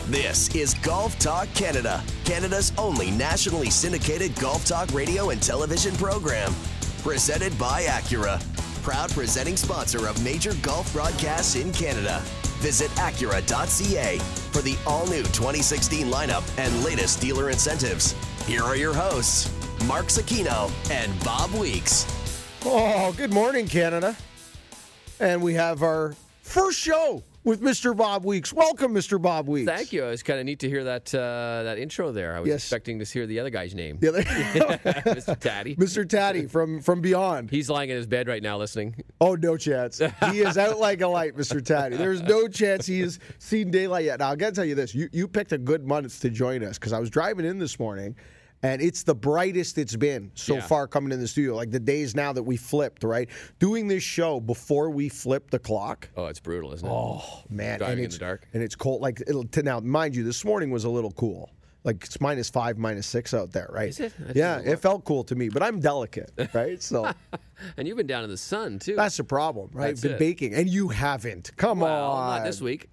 This is Golf Talk Canada, Canada's only nationally syndicated golf talk radio and television program. Presented by Acura, proud presenting sponsor of major golf broadcasts in Canada. Visit Acura.ca for the all-new 2016 lineup and latest dealer incentives. Here are your hosts, Mark Sakino and Bob Weeks. Oh, good morning, Canada. And we have our first show with Mr. Bob Weeks. Welcome, Mr. Bob Weeks. Thank you. It was kind of neat to hear that intro there. I was expecting to hear the other guy's name. Mr. Taddy. Mr. Taddy from Beyond. He's lying in his bed right now listening. Oh, no chance. He is out like a light, Mr. Taddy. There's no chance he has seen daylight yet. Now, I got to tell you this. You picked a good month to join us because I was driving in this morning, and it's the brightest it's been so far coming in the studio. Like the days now that we flipped, right? Doing this show before we flip the clock. Oh, it's brutal, isn't it? Oh, man. Driving in the dark. And it's cold. Like now, mind you, this morning was a little cool. Like it's -5, -6 out there, right? Is it? Yeah, it felt cool to me, but I'm delicate, right? So, and you've been down in the sun too. That's the problem, right? That's Been it. baking, and you haven't. Come on, not this week.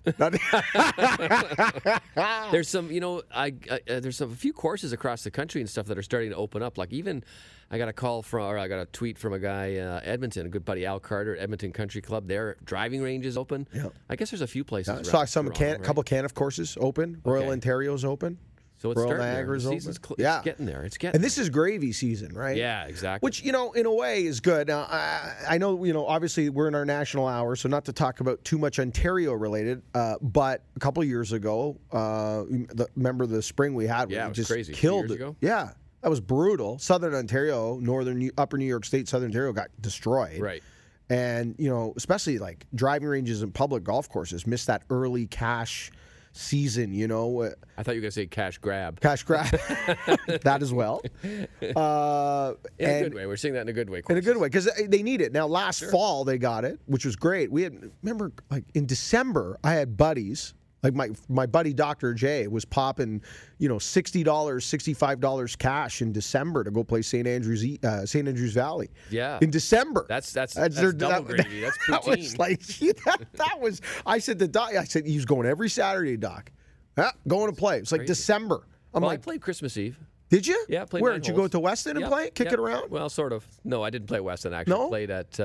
There's some, there's a few courses across the country and stuff that are starting to open up. Like even, I got a tweet from a guy, Edmonton, a good buddy Al Carter, Edmonton Country Club. Their driving range is open. Yeah. I guess there's a few places. I saw some Toronto, couple Caniff courses open. Royal Okay. Ontario's open. So it's Royal starting Niagara's there. The open. season's Yeah. It's getting there. It's getting And this is gravy season, right? Yeah, exactly. Which, in a way is good. Now, I know, obviously we're in our national hour, so not to talk about too much Ontario related, but a couple of years ago, remember the spring we had? Yeah, where it was just crazy. Killed 2 years it. ago? Yeah, that was brutal. Southern Ontario, Upper New York State, Southern Ontario got destroyed. Right. And, especially like driving ranges and public golf courses missed that early cash season, I thought you were going to say cash grab. Cash grab. That as well. In a good way. We're seeing that in a good way. In a good way, because they need it. Now, last fall, they got it, which was great. Remember, like in December, I had buddies. Like my buddy Dr. J was popping, $60, $65 cash in December to go play St. Andrews Valley. Yeah. In December. That's double gravy. That's poutine. That was like that was. I said to Doc. I said he's going every Saturday, Doc. Going to play. It's like crazy. December. I played Christmas Eve. Did you? Yeah, I played Where 9 did you holes. go to Weston and play? Kick it around? Well, sort of. No, I didn't play Weston, actually. No? I played at,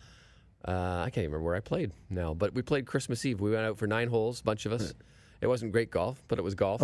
I can't even remember where I played now, but we played Christmas Eve. We went out for 9 holes, a bunch of us. It wasn't great golf, but it was golf.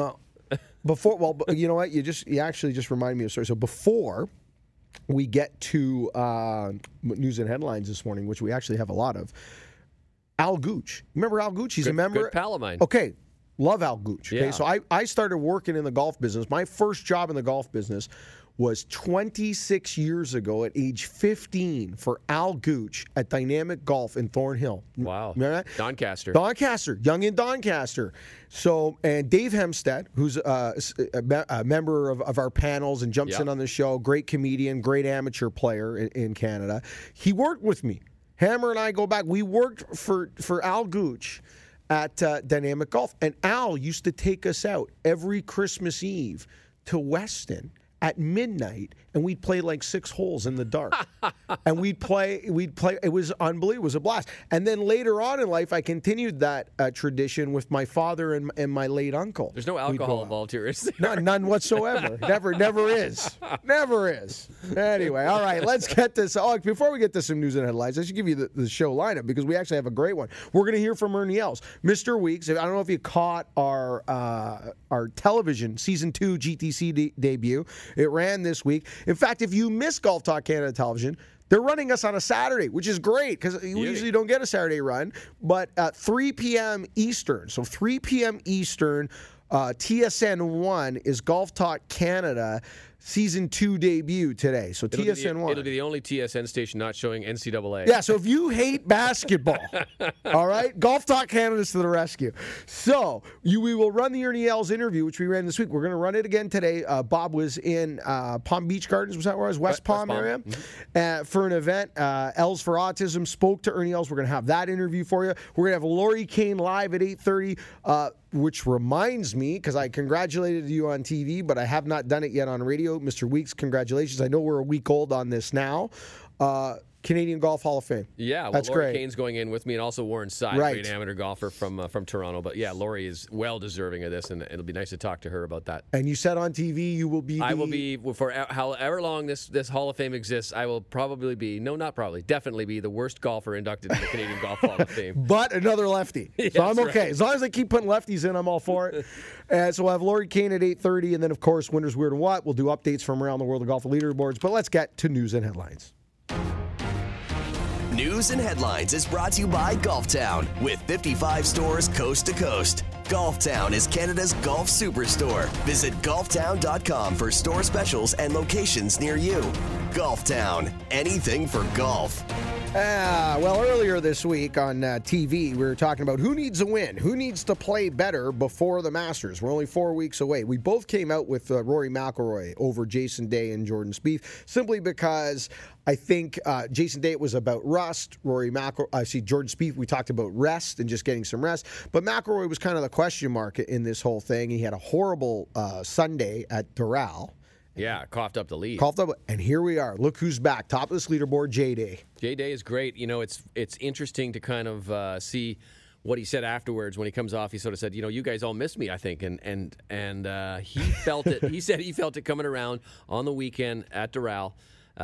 You know what? You actually just reminded me of a story. So before we get to news and headlines this morning, which we actually have a lot of, Al Gooch. Remember Al Gooch? He's a member. Good pal of mine. Okay. Love Al Gooch. Okay. Yeah. So I started working in the golf business. My first job in the golf business was 26 years ago at age 15 for Al Gooch at Dynamic Golf in Thornhill. Wow. Remember that? Doncaster. Doncaster, young in Doncaster. So, and Dave Hempstead, who's a member of our panels and jumps in on the show, great comedian, great amateur player in Canada. He worked with me. Hammer and I go back. We worked for Al Gooch at Dynamic Golf. And Al used to take us out every Christmas Eve to Weston at midnight, and we'd play like 6 holes in the dark. And we'd play. It was unbelievable. It was a blast. And then later on in life, I continued that tradition with my father and my late uncle. There's no alcohol involved here, is there? None whatsoever. Never is. Never is. Anyway, all right, let's get this. Oh, before we get to some news and headlines, I should give you the show lineup because we actually have a great one. We're going to hear from Ernie Els. Mr. Weeks, I don't know if you caught our television Season 2 GTC debut. It ran this week. In fact, if you miss Golf Talk Canada television, they're running us on a Saturday, which is great because we usually don't get a Saturday run. But at 3 p.m. Eastern, so 3 p.m. Eastern, TSN 1 is Golf Talk Canada Season 2 debut today. So TSN 1. It'll be the only TSN station not showing NCAA. Yeah, so if you hate basketball, all right, Golf Talk Canada's to the rescue. So we will run the Ernie Els interview, which we ran this week. We're going to run it again today. Bob was in Palm Beach Gardens, was that where I was? West Palm area, for an event. Els for Autism spoke to Ernie Els. We're going to have that interview for you. We're going to have Lori Kane live at 8:30. Which reminds me, because I congratulated you on TV, but I have not done it yet on radio. Mr. Weeks, congratulations. I know we're a week old on this now. Canadian Golf Hall of Fame. Yeah, well, That's Laurie great. Kane's going in with me, and also Warren Side, Right. great amateur golfer from Toronto. But yeah, Laurie is well deserving of this, and it'll be nice to talk to her about that. And you said on TV you will be. I will be, for however long this Hall of Fame exists, I will probably be, no, not probably, definitely be the worst golfer inducted in the Canadian Golf Hall of Fame. But another lefty. So I'm okay. right. As long as they keep putting lefties in, I'm all for it. So we'll have Laurie Kane at 8:30, and then, of course, Winners, Weird, and What. We'll do updates from around the world of golf leaderboards. But let's get to news and headlines. News and Headlines is brought to you by Golf Town with 55 stores coast to coast. Golf Town is Canada's golf superstore. Visit golftown.com for store specials and locations near you. Golf Town, anything for golf. Well, earlier this week on TV, we were talking about who needs a win, who needs to play better before the Masters. We're only 4 weeks away. We both came out with Rory McIlroy over Jason Day and Jordan Spieth, simply because I think Jason Day, it was about rust. Jordan Spieth, we talked about rest and just getting some rest. But McIlroy was kind of the question mark in this whole thing. He had a horrible Sunday at Doral. Yeah, coughed up the lead. And here we are. Look who's back. Top of this leaderboard, J-Day. J-Day is great. You know, it's interesting to kind of see what he said afterwards when he comes off. He sort of said, you know, you guys all missed me, I think. And he felt it. He said he felt it coming around on the weekend at Doral.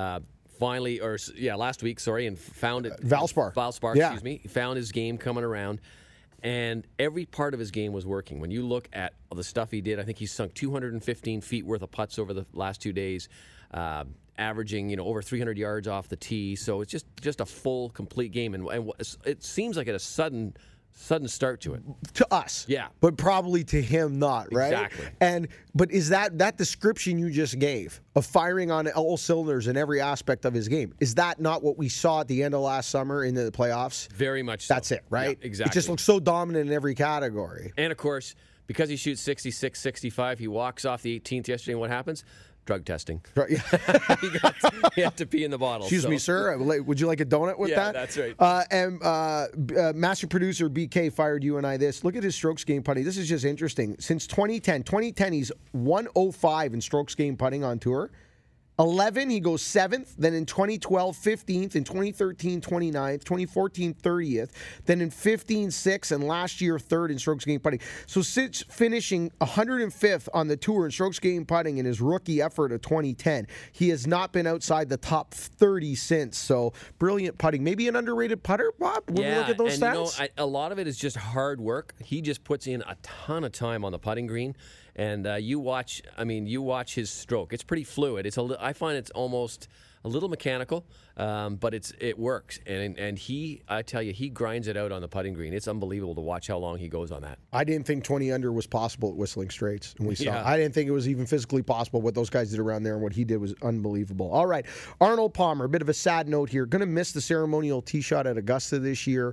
Last week, and found it. Valspar, yeah. Excuse me. He found his game coming around. And every part of his game was working. When you look at the stuff he did, I think he sunk 215 feet worth of putts over the last 2 days, averaging over 300 yards off the tee. So it's just a full, complete game. And it seems like a sudden start to it. To us. Yeah. But probably to him not, right? Exactly. But is that description you just gave of firing on all cylinders in every aspect of his game, is that not what we saw at the end of last summer in the playoffs? Very much so. That's it, right? Yeah, exactly. It just looks so dominant in every category. And, of course, because he shoots 66, 65, he walks off the 18th yesterday, and what happens? Drug testing. Right. He had to pee in the bottle. Excuse me, sir. Would you like a donut with that? Yeah, that's right. And master producer BK fired you and I this. Look at his strokes game putting. This is just interesting. Since 2010, he's 105 in strokes game putting on tour. 11, he goes 7th. Then in 2012, 15th. In 2013, 29th. 2014, 30th. Then in 15, 6th. And last year, 3rd in strokes game putting. So since finishing 105th on the tour in strokes game putting in his rookie effort of 2010, he has not been outside the top 30 since. So brilliant putting. Maybe an underrated putter, Bob, when we look at those stats? A lot of it is just hard work. He just puts in a ton of time on the putting green. And you watch his stroke. It's pretty fluid. I find it's almost a little mechanical, but it works. And I tell you, he grinds it out on the putting green. It's unbelievable to watch how long he goes on that. I didn't think 20 under was possible at Whistling Straits, and we saw. Yeah. I didn't think it was even physically possible. What those guys did around there and what he did was unbelievable. All right, Arnold Palmer. A bit of a sad note here. Going to miss the ceremonial tee shot at Augusta this year.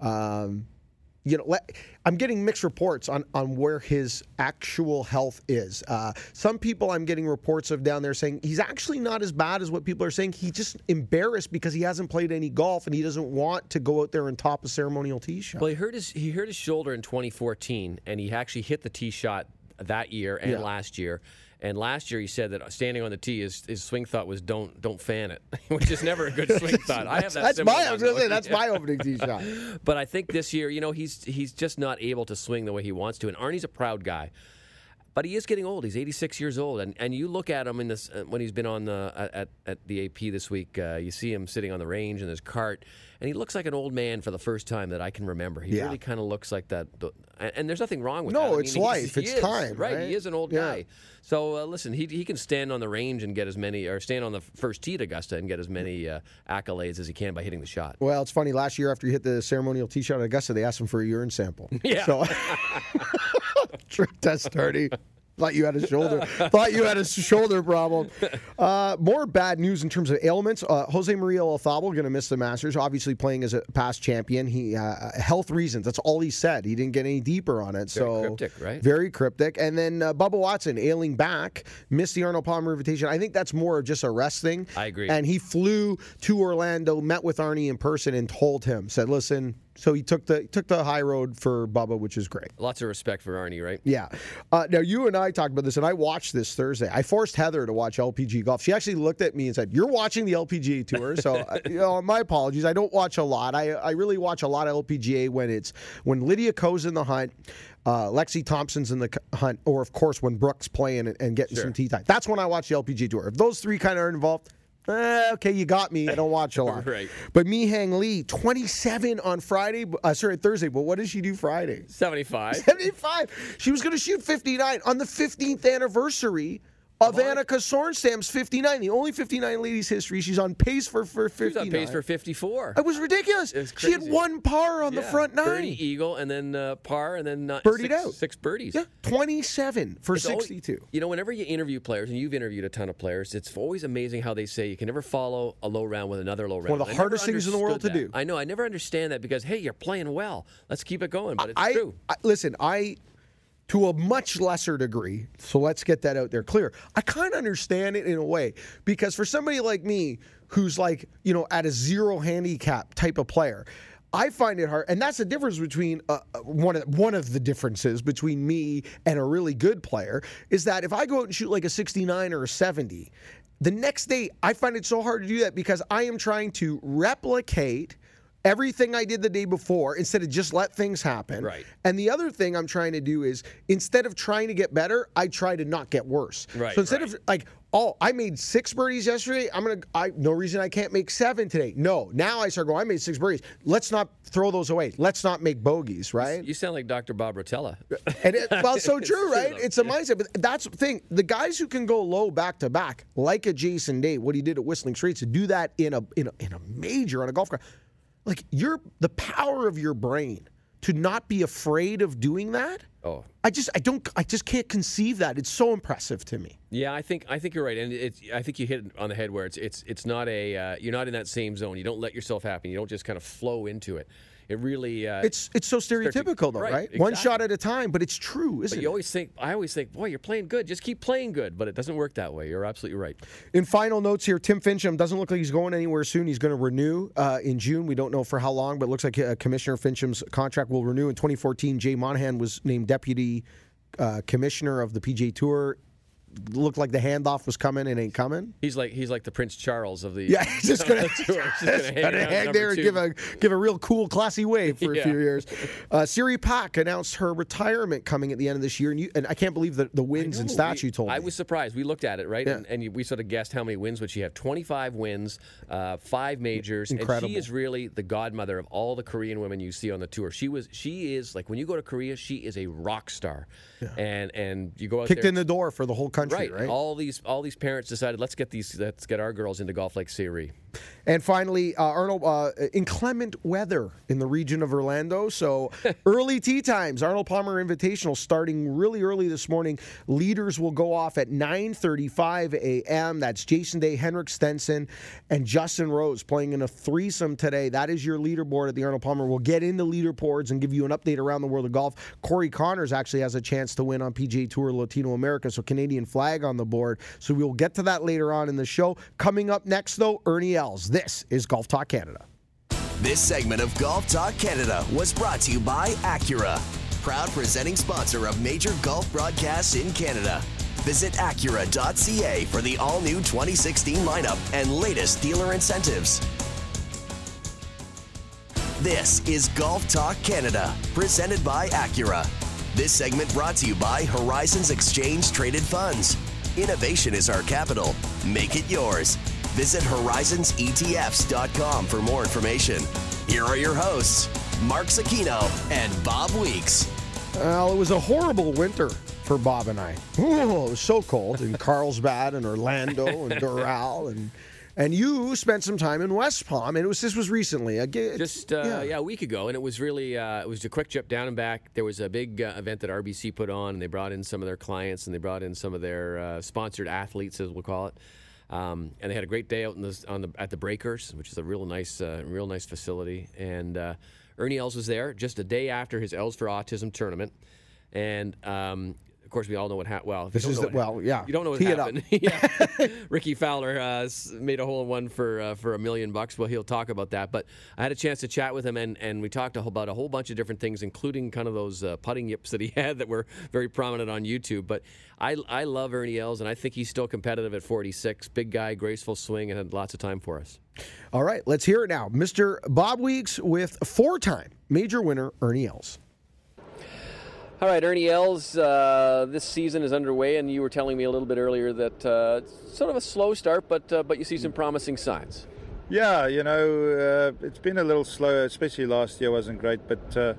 I'm getting mixed reports on where his actual health is. Some people I'm getting reports of down there saying he's actually not as bad as what people are saying. He's just embarrassed because he hasn't played any golf and he doesn't want to go out there and top a ceremonial tee shot. Well, he hurt his shoulder in 2014, and he actually hit the tee shot that year and last year. And last year he said that standing on the tee, his swing thought was don't fan it, which is never a good swing thought. I have that. That's my opening tee shot. But I think this year, he's just not able to swing the way he wants to. And Arnie's a proud guy, but he is getting old. He's 86 years old, and you look at him in this when he's been on at the AP this week. You see him sitting on the range in his cart, and he looks like an old man for the first time that I can remember. He really kind of looks like that. And there's nothing wrong with that. No, it's life. It's time. Right. He is an old guy. So listen, he can stand on the range and get as many, or stand on the first tee at Augusta and get as many accolades as he can by hitting the shot. Well, it's funny. Last year after he hit the ceremonial tee shot at Augusta, they asked him for a urine sample. Yeah. So trick test dirty. Thought you had a shoulder problem. More bad news in terms of ailments. Jose Maria Olazabal going to miss the Masters. Obviously playing as a past champion. He health reasons. That's all he said. He didn't get any deeper on it. Very cryptic, right? Very cryptic. And then Bubba Watson ailing back, missed the Arnold Palmer invitation. I think that's more of just a rest thing. I agree. And he flew to Orlando, met with Arnie in person, and told him, said, "Listen, So he took the high road for Bubba, which is great. Lots of respect for Arnie, right? Yeah. Now, you and I talked about this, and I watched this Thursday. I forced Heather to watch LPG golf. She actually looked at me and said, "You're watching the LPGA Tour." So, my apologies. I don't watch a lot. I really watch a lot of LPGA when Lydia Ko's in the hunt, Lexi Thompson's in the hunt, or, of course, when Brooks playing and getting some tee time. That's when I watch the LPGA Tour. If those three kind of are involved, okay, you got me. I don't watch a lot. Right. But Mi-Hang Lee, 27 on Thursday. But what did she do Friday? 75. 75. She was going to shoot 59 on the 15th anniversary of Annika Sorenstam's 59. The only 59 ladies' history. She's on pace for 59. She's on pace for 54. It was ridiculous. It was She had crazy. one par on the front nine. Birdie, eagle, and then par, and then Birdied out. 6 birdies. Yeah, 27 for It's always- 62. whenever you interview players, and you've interviewed a ton of players, it's always amazing how they say you can never follow a low round with another low round. One of the I never hardest things in the world to understood do. that. I know. I never understand that because, hey, you're playing well. Let's keep it going. But it's true. Listen, to a much lesser degree, so let's get that out there clear. I kind of understand it in a way because for somebody like me who's like, at a zero handicap type of player, I find it hard, and that's the difference between one of the differences between me and a really good player is that if I go out and shoot like a 69 or a 70, the next day I find it so hard to do that because I am trying to replicate everything I did the day before instead of just let things happen. Right. And the other thing I'm trying to do is instead of trying to get better, I try to not get worse. Right, so instead of like, I made 6 birdies yesterday, no reason I can't make 7 today. No, now I start going, I made 6 birdies. Let's not throw those away. Let's not make bogeys, right? You sound like Dr. Bob Rotella. And so It's true, true, right? though. It's a mindset. But that's the thing. The guys who can go low back to back, like a Jason Day, what he did at Whistling Straits, to do that in a major on a golf course. Like the power of your brain to not be afraid of doing that. Oh, I just can't conceive that. It's so impressive to me. yeah, I think you're right, and I think you hit it on the head where it's not you're not in that same zone. You don't let yourself happen. You don't just kind of flow into it. It really It's so stereotypical, though, right? Exactly. One shot at a time, but it's true, isn't But it? I always think, boy, you're playing good. Just keep playing good. But it doesn't work that way. You're absolutely right. In final notes here, Tim Fincham doesn't look like he's going anywhere soon. He's going to renew in June. We don't know for how long, but it looks like Commissioner Fincham's contract will renew. In 2014, Jay Monahan was named deputy commissioner of the PGA Tour. Looked like the handoff was coming and ain't coming. He's like the Prince Charles of the He's just gonna, tour. Just gonna hang there and give a real cool, classy wave for a few years. Siri Pak announced her retirement coming at the end of this year, and I can't believe the wins and stats you told me. I was surprised. We looked at it, right? Yeah. And we sort of guessed how many wins would she have. 25 wins, 5 majors. Incredible. And she is really the godmother of all the Korean women you see on the tour. She is like when you go to Korea, she is a rock star. Yeah. And you go out kicked there, in the door for the whole country, right? All these parents decided let's get our girls into golf like Siri. And finally, Arnold, inclement weather in the region of Orlando. So early tee times, Arnold Palmer Invitational starting really early this morning. Leaders will go off at 9:35 a.m. That's Jason Day, Henrik Stenson, and Justin Rose playing in a threesome today. That is your leaderboard at the Arnold Palmer. We'll get into leaderboards and give you an update around the world of golf. Corey Connors actually has a chance to win on PGA Tour Latino America, so Canadian flag on the board. So we'll get to that later on in the show. Coming up next, though, Ernie Els. This is Golf Talk Canada. This segment of Golf Talk Canada was brought to you by Acura, proud presenting sponsor of major golf broadcasts in Canada. Visit Acura.ca for the all-new 2016 lineup and latest dealer incentives. This is Golf Talk Canada, presented by Acura. This segment brought to you by Horizons Exchange Traded Funds. Innovation is our capital. Make it yours. Visit horizonsetfs.com for more information. Here are your hosts, Mark Sakino and Bob Weeks. Well, it was a horrible winter for Bob and I. Ooh, it was so cold in Carlsbad and Orlando and Doral and you spent some time in West Palm, and this was recently. A week ago, and it was really it was a quick trip down and back. There was a big event that RBC put on, and they brought in some of their clients, and they brought in some of their sponsored athletes, as we'll call it. And they had a great day out at the Breakers, which is a real nice facility. And Ernie Els was there just a day after his Els for Autism tournament, and of course, we all know what happened. Well, if This you is don't know what yeah. you don't know what Tee it happened. Yeah. Ricky Fowler made a hole-in-one for $1 million. Well, he'll talk about that. But I had a chance to chat with him, and we talked about a whole bunch of different things, including kind of those putting yips that he had that were very prominent on YouTube. But I love Ernie Els, and I think he's still competitive at 46. Big guy, graceful swing, and had lots of time for us. All right, let's hear it now. Mr. Bob Weeks with 4-time major winner Ernie Els. All right, Ernie Els, this season is underway, and you were telling me a little bit earlier that it's sort of a slow start, but you see some promising signs. Yeah, it's been a little slow, especially last year wasn't great, but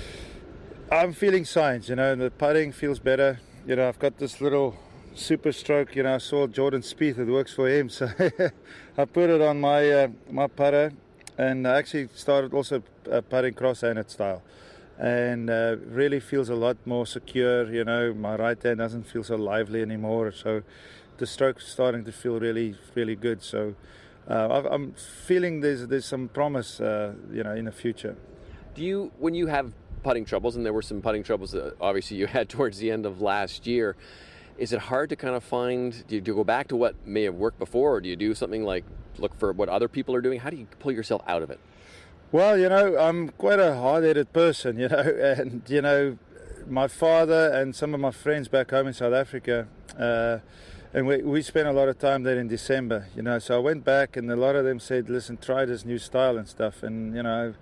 I'm feeling signs, the putting feels better. I've got this little super stroke, I saw Jordan Spieth, it works for him, so I put it on my putter, and I actually started also putting cross-handed style. And really feels a lot more secure. My right hand doesn't feel so lively anymore, so the stroke's starting to feel really, really good. So I'm feeling there's some promise, in the future. When you have putting troubles, and there were some putting troubles that obviously you had towards the end of last year, is it hard to kind of do you go back to what may have worked before, or do you do something like look for what other people are doing? How do you pull yourself out of it? Well, I'm quite a hard-headed person, and, my father and some of my friends back home in South Africa, and we spent a lot of time there in December, so I went back and a lot of them said, listen, try this new style and stuff, and,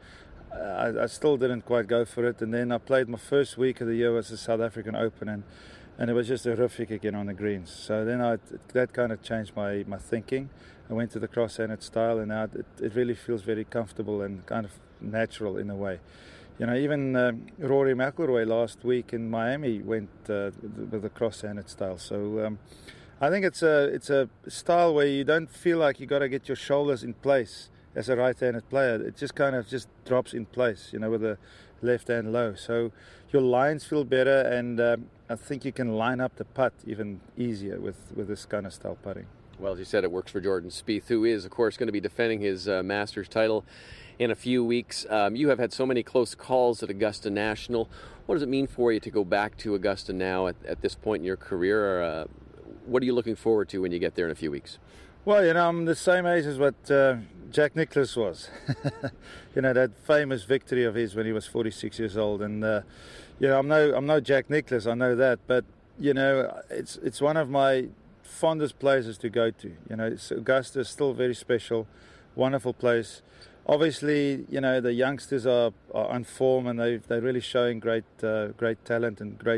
I still didn't quite go for it, and then I played my first week of the year was the South African Open, and it was just horrific again on the greens, so then that kind of changed my thinking. I went to the cross-handed style, and now it really feels very comfortable and kind of natural in a way. Even Rory McIlroy last week in Miami went with the cross-handed style. So I think it's a style where you don't feel like you got to get your shoulders in place as a right-handed player. It just kind of just drops in place, with the left hand low. So your lines feel better, and I think you can line up the putt even easier with this kind of style putting. Well, as you said, it works for Jordan Spieth, who is, of course, going to be defending his Masters title in a few weeks. You have had so many close calls at Augusta National. What does it mean for you to go back to Augusta now at this point in your career? What are you looking forward to when you get there in a few weeks? Well, I'm the same age as what Jack Nicklaus was. That famous victory of his when he was 46 years old. And, I'm no Jack Nicklaus, I know that. But, it's one of my fondest places to go to. Augusta is still very special, wonderful place. Obviously, the youngsters are on form, and they're really showing great talent and great,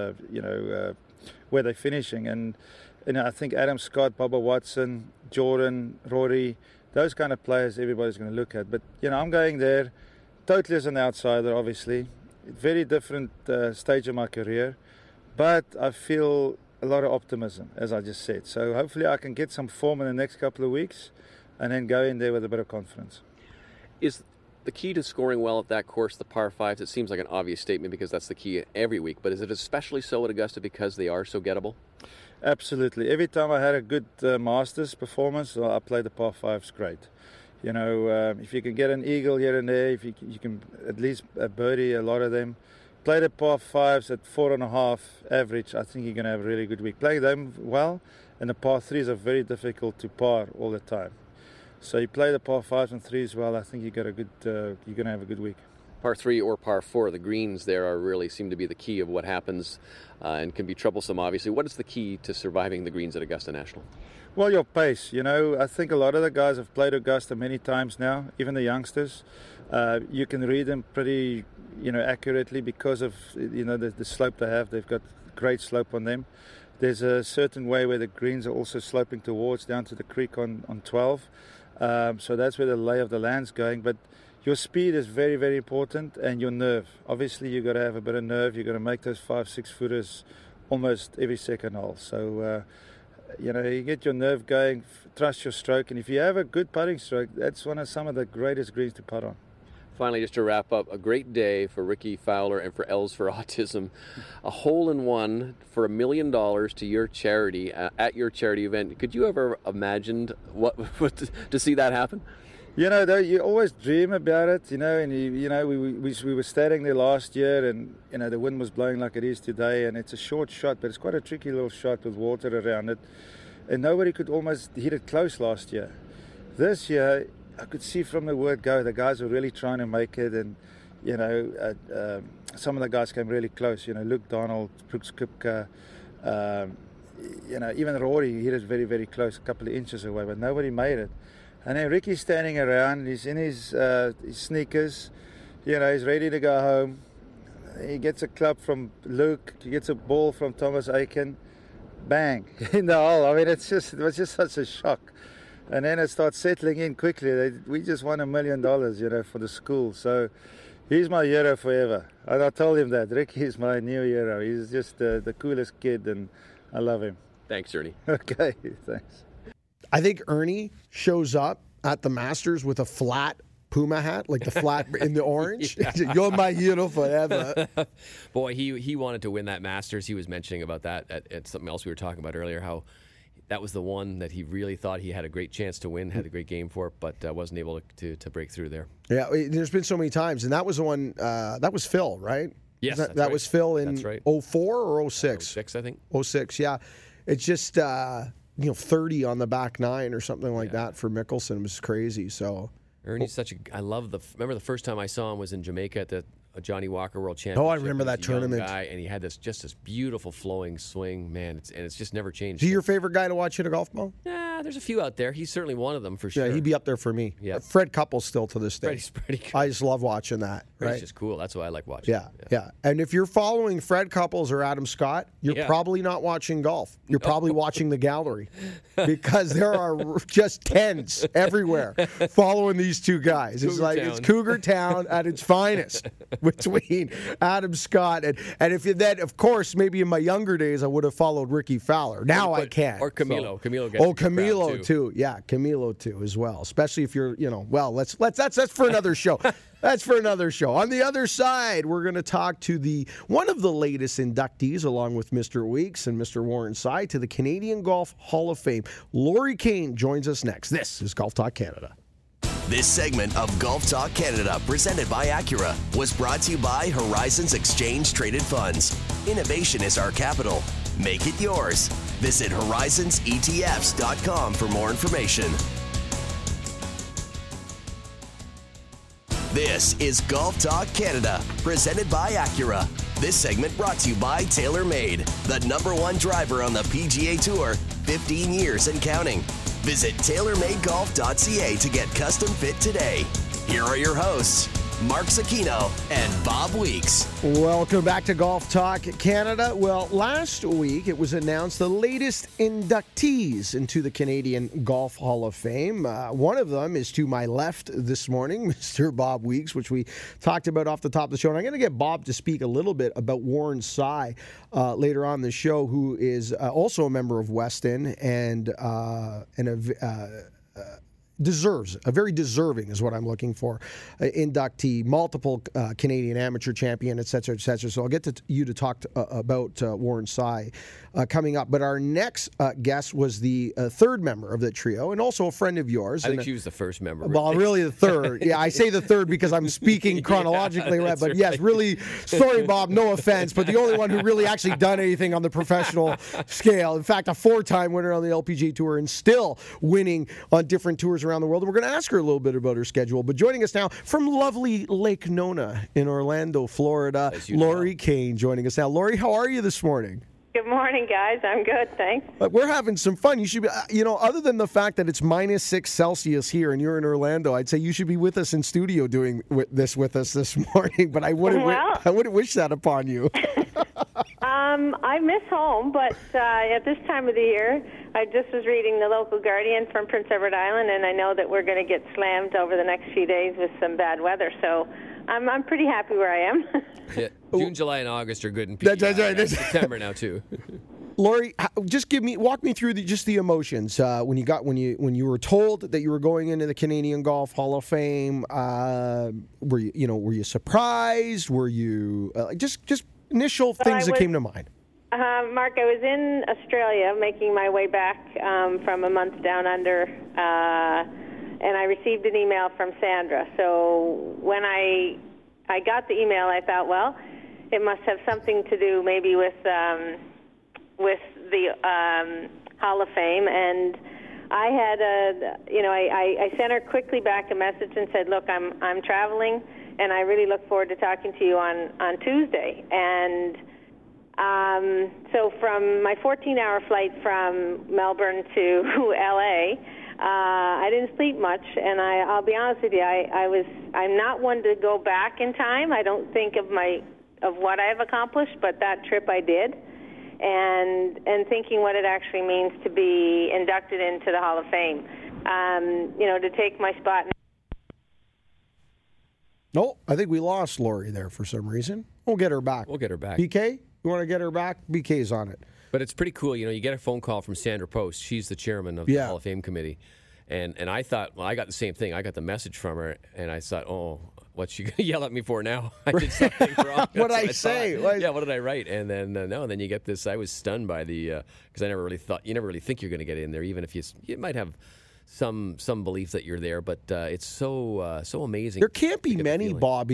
where they're finishing. And I think Adam Scott, Bubba Watson, Jordan, Rory, those kind of players everybody's going to look at. But I'm going there totally as an outsider, obviously. Very different stage of my career, but I feel a lot of optimism, as I just said. So hopefully I can get some form in the next couple of weeks and then go in there with a bit of confidence. Is the key to scoring well at that course the par fives? It seems like an obvious statement because that's the key every week, but is it especially so at Augusta because they are so gettable? Absolutely. Every time I had a good Masters performance, I played the par fives great. If you can get an eagle here and there, if you can at least birdie a lot of them, play the par fives at 4.5 average, I think you're going to have a really good week. Play them well, and the par threes are very difficult to par all the time. So you play the par fives and threes well, I think you're going to have a good week. Par 3 or par 4, the greens there really seem to be the key of what happens and can be troublesome, obviously. What is the key to surviving the greens at Augusta National? Well, your pace. I think a lot of the guys have played Augusta many times now, even the youngsters. You can read them pretty, accurately because of, the slope they have. They've got great slope on them. There's a certain way where the greens are also sloping towards down to the creek on 12. So that's where the lay of the land's going. But your speed is very, very important, and your nerve. Obviously, you've got to have a bit of nerve. You've got to make those 5-6 footers almost every second hole. So, you get your nerve going, trust your stroke. And if you have a good putting stroke, that's some of the greatest greens to putt on. Finally, just to wrap up, a great day for Ricky Fowler and for Els for Autism. A hole-in-one for $1 million to your charity at your charity event. Could you ever imagined to see that happen? You know, though, you always dream about it, you know, and we were standing there last year, and you know the wind was blowing like it is today, and it's a short shot, but it's quite a tricky little shot with water around it, and nobody could almost hit it close last year. This year, I could see from the word go, the guys were really trying to make it, and you know, some of the guys came really close. You know, Luke Donald, Brooks Koepka, you know, even Rory hit it very, very close, a couple of inches away, but nobody made it. And then Ricky's standing around, he's in his sneakers, you know, he's ready to go home. He gets a club from Luke, he gets a ball from Thomas Aiken, bang, in the hole. I mean, it was just such a shock. And then it starts settling in quickly. We just won $1 million, you know, for the school. So he's my hero forever. And I told him that. Ricky is my new hero. He's just the coolest kid, and I love him. Thanks, Ernie. Okay, thanks. I think Ernie shows up at the Masters with a flat Puma hat, like the flat in the orange. You're my hero forever. Boy, he wanted to win that Masters. He was mentioning about that at something else we were talking about earlier, how that was the one that he really thought he had a great chance to win, had a great game for, but wasn't able to break through there. Yeah, there's been so many times, and that was the one, that was Phil, right? Yes, that right. was Phil in 04 or 06? 06, I think. 06, yeah. It's just, 30 on the back nine or something like that for Mickelson. It was crazy, so. Ernie's remember the first time I saw him was in Jamaica at the Johnny Walker World Championship. Oh, I remember that tournament. Young guy, and he had this beautiful flowing swing, man. It's just never changed. Is he your favorite guy to watch hit a golf ball? Yeah, there's a few out there. He's certainly one of them for sure. Yeah, he'd be up there for me. Yeah. Fred Couples still to this day. Freddie's pretty good. I just love watching that. Freddie's right? just cool. That's why I like watching. Yeah. And if you're following Fred Couples or Adam Scott, you're probably not watching golf. You're probably watching the gallery, because there are just tens everywhere following these two guys. It's Cougar Town at its finest between Adam Scott and if you then, of course, maybe in my younger days I would have followed Ricky Fowler. Now I can't. Or Camilo. So. Camilo too. Yeah, Camilo too as well. Especially if you're, that's for another show. That's for another show. On the other side, we're going to talk to one of the latest inductees, along with Mr. Weeks and Mr. Warren Sy, to the Canadian Golf Hall of Fame. Laurie Kane joins us next. This is Golf Talk Canada. This segment of Golf Talk Canada, presented by Acura, was brought to you by Horizons Exchange Traded Funds. Innovation is our capital. Make it yours. Visit horizonsetfs.com for more information. This is Golf Talk Canada, presented by Acura. This segment brought to you by TaylorMade, the #1 driver on the PGA Tour, 15 years and counting. Visit TaylorMadeGolf.ca to get custom fit today. Here are your hosts, Mark Zecchino and Bob Weeks. Welcome back to Golf Talk Canada. Well, last week it was announced the latest inductees into the Canadian Golf Hall of Fame. One of them is to my left this morning, Mr. Bob Weeks, which we talked about off the top of the show. And I'm going to get Bob to speak a little bit about Warren Sy later on the show, who is also a member of Weston and deserves, a very deserving is what I'm looking for, inductee, multiple Canadian amateur champion, et cetera, et cetera. So I'll get to you to talk about Warren Sy coming up. But our next guest was the third member of the trio, and also a friend of yours. I think she was the first member. Well, really the third. Yeah, I say the third because I'm speaking chronologically, right? But yes, really, sorry, Bob, no offense, but the only one who really actually done anything on the professional scale. In fact, a 4-time winner on the LPGA Tour and still winning on different tours around the world. And we're going to ask her a little bit about her schedule. But joining us now from lovely Lake Nona in Orlando, Florida, Laurie Kane joining us now. Laurie, how are you this morning? Good morning, guys. I'm good, thanks. We're having some fun. You should be, other than the fact that it's -6 Celsius here and you're in Orlando, I'd say you should be with us in studio doing this with us this morning. But I wouldn't wish that upon you. I miss home, but at this time of the year, I just was reading the local Guardian from Prince Edward Island, and I know that we're going to get slammed over the next few days with some bad weather. So I'm pretty happy where I am. Yeah, June, July, and August are good in PGA. That's right. September now too. Laurie, just walk me through the emotions when you were told that you were going into the Canadian Golf Hall of Fame. Were you surprised? Were you just initial things that came to mind? Mark, I was in Australia making my way back from a month down under, and I received an email from Sandra. So when I got the email, I thought, well, it must have something to do maybe with the Hall of Fame. And I had I sent her quickly back a message and said, look, I'm traveling, and I really look forward to talking to you on Tuesday. And so from my 14-hour flight from Melbourne to LA, I didn't sleep much, and I'll be honest with you, I'm not one to go back in time. I don't think of what I've accomplished, but that trip I did, and thinking what it actually means to be inducted into the Hall of Fame, to take my spot. No, I think we lost Lori there for some reason. We'll get her back. BK, you want to get her back? BK's on it. But it's pretty cool. You get a phone call from Sandra Post. She's the chairman of the Hall of Fame committee. And I thought, well, I got the same thing. I got the message from her, and I thought, oh, what's she going to yell at me for now? I did something wrong. What did I say? Yeah, what did I write? And then, then you get this. I was stunned by because I never really thought, you never really think you're going to get in there, even if you might have some belief that you're there, but it's so amazing. There can't be many, Bob.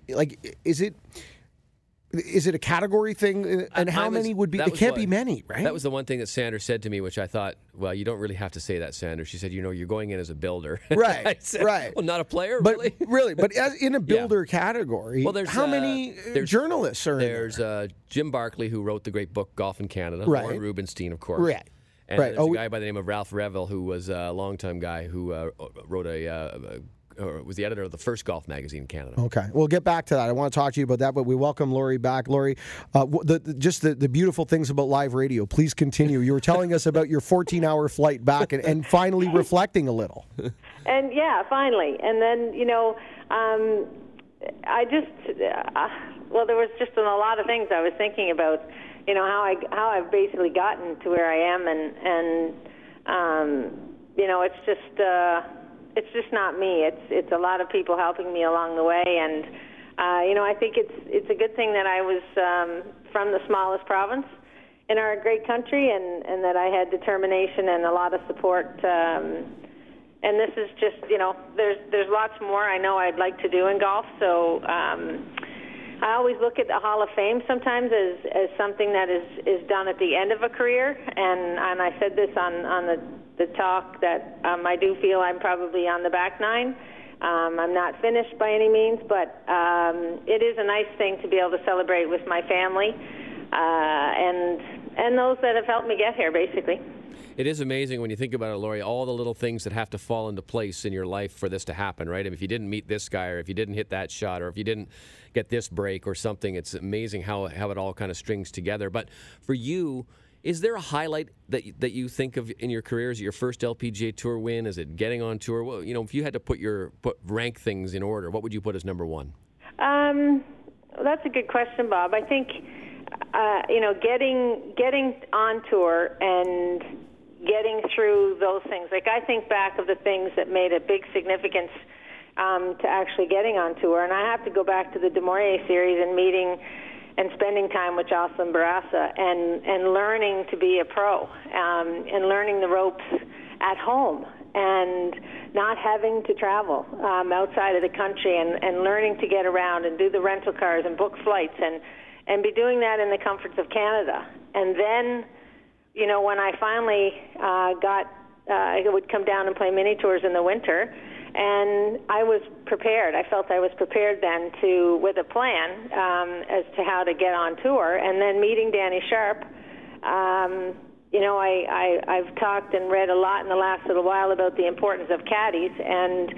Is it a category thing? And how many would be? It can't be many, right? That was the one thing that Sandra said to me, which I thought, well, you don't really have to say that, Sandra. She said, you're going in as a builder. Right, I said, right. Well, not a player, but really? Really, but as in a builder category, well, there's, how many journalists are there's in there? Jim Barkley, who wrote the great book Golf in Canada. Right. Lauren Rubinstein, of course. Right. And there's a guy by the name of Ralph Revel, who was a longtime guy who wrote was the editor of the first golf magazine in Canada. Okay, we'll get back to that. I want to talk to you about that, but we welcome Lori back. Lori, the beautiful things about live radio. Please continue. You were telling us about your 14-hour flight back and finally reflecting a little. And finally. And then, there was just a lot of things I was thinking about, how I've basically gotten to where I am, and it's just not me. It's a lot of people helping me along the way, and I think it's a good thing that I was from the smallest province in our great country, and that I had determination and a lot of support. And this is just, there's lots more I know I'd like to do in golf. So I always look at the Hall of Fame sometimes as something that is done at the end of a career, and I said this on the talk that I do feel I'm probably on the back nine. I'm not finished by any means, but it is a nice thing to be able to celebrate with my family and those that have helped me get here, basically. It is amazing when you think about it, Lori, all the little things that have to fall into place in your life for this to happen, right? I mean, if you didn't meet this guy, or if you didn't hit that shot, or if you didn't get this break or something, it's amazing how it all kind of strings together. But for you, is there a highlight that you think of in your career? Is it your first LPGA Tour win? Is it getting on tour? Well, if you had to rank things in order, what would you put as number one? Well, that's a good question, Bob. I think getting on tour and getting through those things. Like, I think back of the things that made a big significance to actually getting on tour, and I have to go back to the Du Maurier series and meeting and spending time with Jocelyn Barraza and learning to be a pro, and learning the ropes at home and not having to travel outside of the country, and learning to get around and do the rental cars and book flights and be doing that in the comforts of Canada. And then, when I finally I would come down and play mini tours in the winter, and I was prepared. I felt I was prepared then with a plan as to how to get on tour. And then meeting Danny Sharp, I've talked and read a lot in the last little while about the importance of caddies, and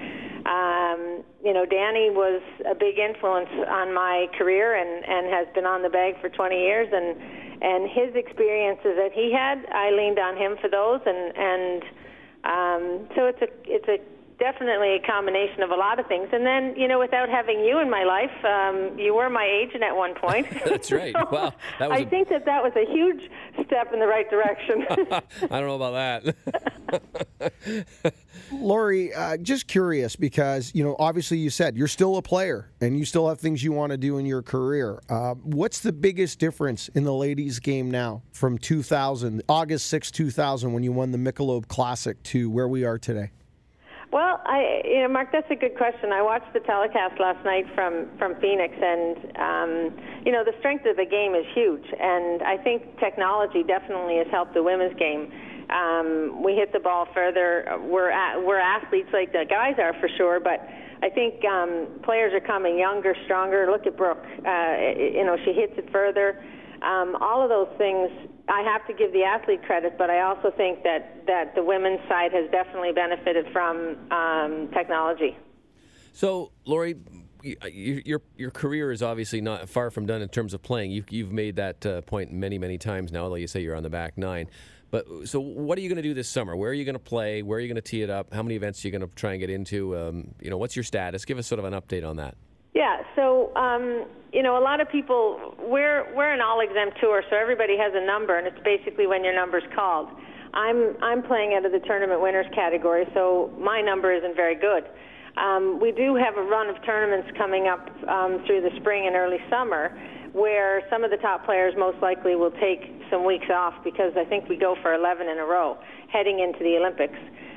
Danny was a big influence on my career and has been on the bag for 20 years, and his experiences that he had, I leaned on him for those, and so it's a definitely a combination of a lot of things. And then, without having you in my life, you were my agent at one point. That's right. Wow. I think that was a huge step in the right direction. I don't know about that. Lori, just curious because, obviously you said you're still a player and you still have things you want to do in your career. What's the biggest difference in the ladies' game now from August 6, 2000, when you won the Michelob Classic, to where we are today? Well, Mark, that's a good question. I watched the telecast last night from Phoenix, and the strength of the game is huge, and I think technology definitely has helped the women's game. We hit the ball further. We're athletes like the guys are for sure, but I think players are coming younger, stronger. Look at Brooke. She hits it further. All of those things, I have to give the athlete credit, but I also think that the women's side has definitely benefited from technology. So, Lori, your career is obviously not far from done in terms of playing. You've made that point many, many times now, although you say you're on the back nine. But so what are you going to do this summer? Where are you going to play? Where are you going to tee it up? How many events are you going to try and get into? What's your status? Give us sort of an update on that. Yeah, so, a lot of people, we're an all-exempt tour, so everybody has a number, and it's basically when your number's called. I'm playing out of the tournament winners category, so my number isn't very good. We do have a run of tournaments coming up through the spring and early summer where some of the top players most likely will take some weeks off because I think we go for 11 in a row heading into the Olympics.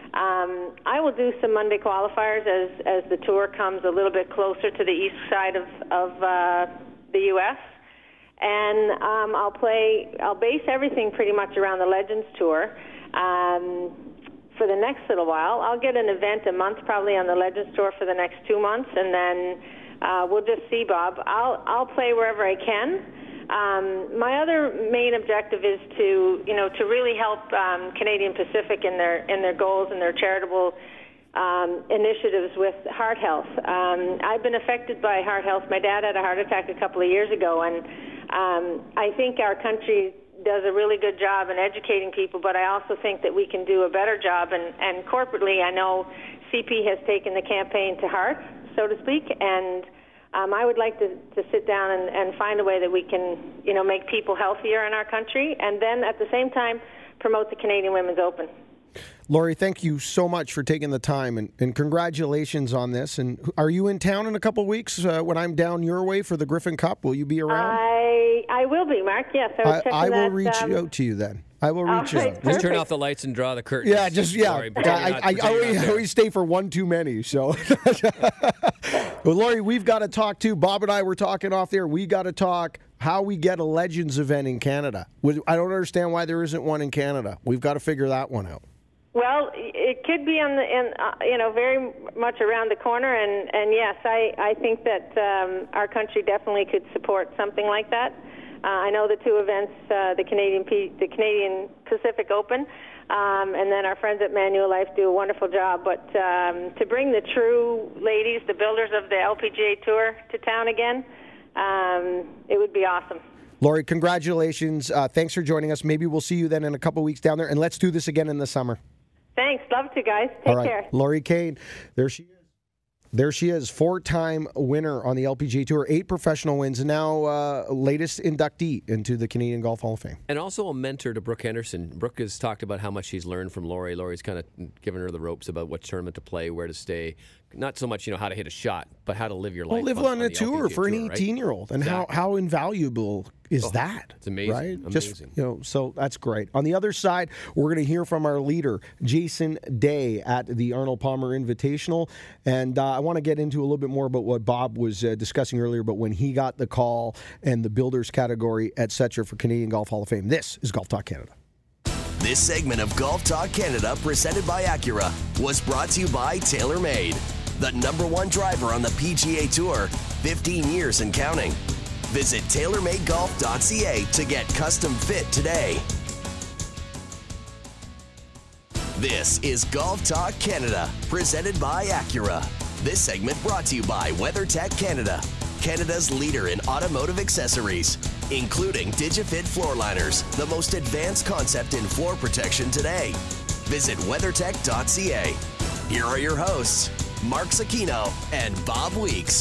I will do some Monday qualifiers as the tour comes a little bit closer to the east side of the U.S. And I'll base everything pretty much around the Legends Tour. For the next little while, I'll get an event a month probably on the Legends Tour for the next 2 months, and then we'll just see, Bob. I'll play wherever I can. My other main objective is to really help Canadian Pacific in their goals and their charitable initiatives with heart health. I've been affected by heart health. My dad had a heart attack a couple of years ago, and I think our country does a really good job in educating people, but I also think that we can do a better job. And corporately, I know CP has taken the campaign to heart, so to speak, and I would like to sit down and find a way that we can, make people healthier in our country, and then at the same time promote the Canadian Women's Open. Lori, thank you so much for taking the time, and congratulations on this. And are you in town in a couple of weeks when I'm down your way for the Griffin Cup? Will you be around? I will be, Mark. Yes, I will reach out to you then. I will reach out. Just turn off the lights and draw the curtains. I always stay for one too many. So, well, Lori, we've got to talk too. Bob and I were talking off there. We got to talk how we get a Legends event in Canada. I don't understand why there isn't one in Canada. We've got to figure that one out. Well, it could be very much around the corner, and yes, I think that our country definitely could support something like that. I know the two events, the Canadian Pacific Open, and then our friends at Manulife do a wonderful job. But to bring the true ladies, the builders of the LPGA Tour, to town again, it would be awesome. Lori, congratulations. Thanks for joining us. Maybe we'll see you then in a couple weeks down there, and let's do this again in the summer. Thanks. Love to, guys. Take care. Lori Kane, there she is. There she is, 4-time winner on the LPGA Tour, 8 professional wins, and now latest inductee into the Canadian Golf Hall of Fame. And also a mentor to Brooke Henderson. Brooke has talked about how much she's learned from Lori. Lori's kind of given her the ropes about what tournament to play, where to stay. Not so much, how to hit a shot, but how to live your life. Live on a tour for an 18-year-old, and exactly. how invaluable is that? It's amazing. Right? Amazing. So that's great. On the other side, we're going to hear from our leader, Jason Day, at the Arnold Palmer Invitational, and I want to get into a little bit more about what Bob was discussing earlier, but when he got the call and the builders category, etc., for Canadian Golf Hall of Fame. This is Golf Talk Canada. This segment of Golf Talk Canada, presented by Acura, was brought to you by TaylorMade, the #1 driver on the PGA Tour, 15 years and counting. Visit TaylorMadeGolf.ca to get custom fit today. This is Golf Talk Canada, presented by Acura. This segment brought to you by WeatherTech Canada, Canada's leader in automotive accessories, including DigiFit floor liners, the most advanced concept in floor protection today. Visit WeatherTech.ca. Here are your hosts, Mark Zecchino and Bob Weeks.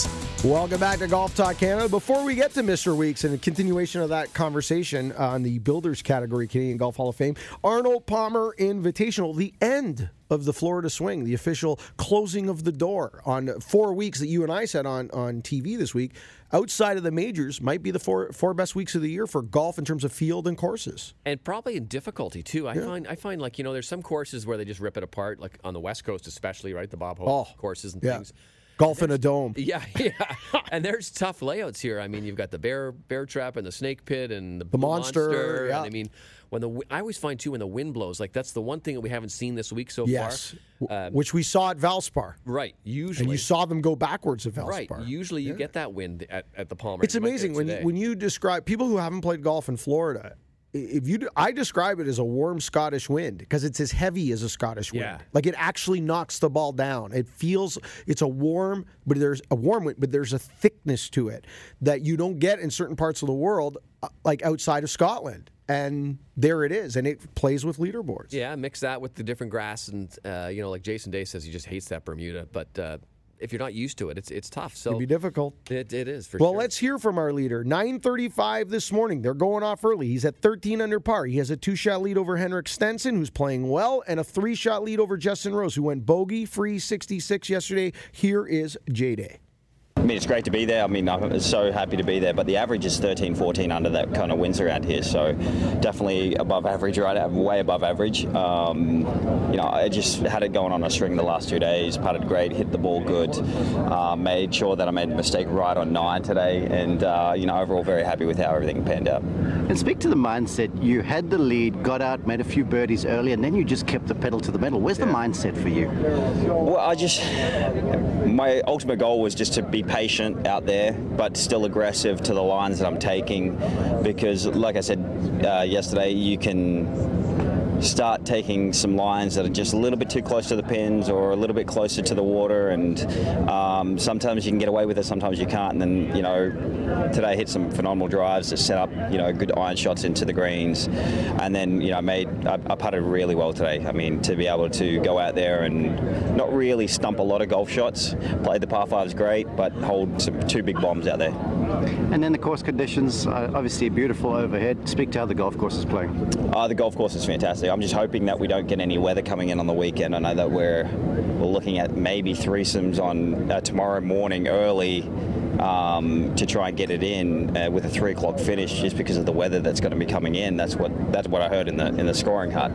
Welcome back to Golf Talk Canada. Before we get to Mr. Weeks and a continuation of that conversation on the Builders category, Canadian Golf Hall of Fame, Arnold Palmer Invitational, the end of the Florida Swing, the official closing of the door on 4 weeks that you and I said on TV this week. Outside of the majors, might be the four best weeks of the year for golf in terms of field and courses. And probably in difficulty, too. I find like, there's some courses where they just rip it apart, like on the West Coast especially, right? The Bob Hope courses and things. Golf in a dome. Yeah. And there's tough layouts here. I mean, you've got the bear trap and the snake pit and the monster. Yeah. And I mean, I always find, too, when the wind blows, like that's the one thing that we haven't seen this week so far. Which we saw at Valspar. Right, usually. And you saw them go backwards at Valspar. Right, usually you get that wind at the Palmer. It's amazing when you describe people who haven't played golf in Florida. I describe it as a warm Scottish wind because it's as heavy as a Scottish wind. Yeah. Like it actually knocks the ball down. It's a warm, but there's a warm wind, but there's a thickness to it that you don't get in certain parts of the world, like outside of Scotland. And there it is, and it plays with leaderboards. Yeah, mix that with the different grass, and like Jason Day says, he just hates that Bermuda, but. If you're not used to it, it's tough. So it'd be difficult. It is for sure. Well, let's hear from our leader. 9:35 this morning. They're going off early. He's at 13 under par. He has a 2-shot lead over Henrik Stenson, who's playing well, and a 3-shot lead over Justin Rose, who went bogey free 66 yesterday. Here is J-Day. I mean, it's great to be there. I mean, I'm so happy to be there. But the average is 13, 14 under that kind of winds around here. So definitely above average, right? Way above average. I just had it going on a string the last 2 days. Putted great, hit the ball good. Made sure that I made a mistake right on 9 today. And, overall very happy with how everything panned out. And speak to the mindset. You had the lead, got out, made a few birdies early, and then you just kept the pedal to the metal. Where's the mindset for you? Well, my ultimate goal was just to be patient out there, but still aggressive to the lines that I'm taking, because like I said yesterday, you can start taking some lines that are just a little bit too close to the pins or a little bit closer to the water, and sometimes you can get away with it, sometimes you can't. And then today I hit some phenomenal drives that set up good iron shots into the greens, and then I putted really well today. I mean, to be able to go out there and not really stump a lot of golf shots, played the par 5s great, but hold 2 big bombs out there. And then the course conditions, obviously beautiful overhead. Speak to how the golf course is playing. The golf course is fantastic. I'm just hoping that we don't get any weather coming in on the weekend. I know that we're looking at maybe threesomes on tomorrow morning early to try and get it in with a 3 o'clock finish, just because of the weather that's going to be coming in. That's what I heard in the scoring hut.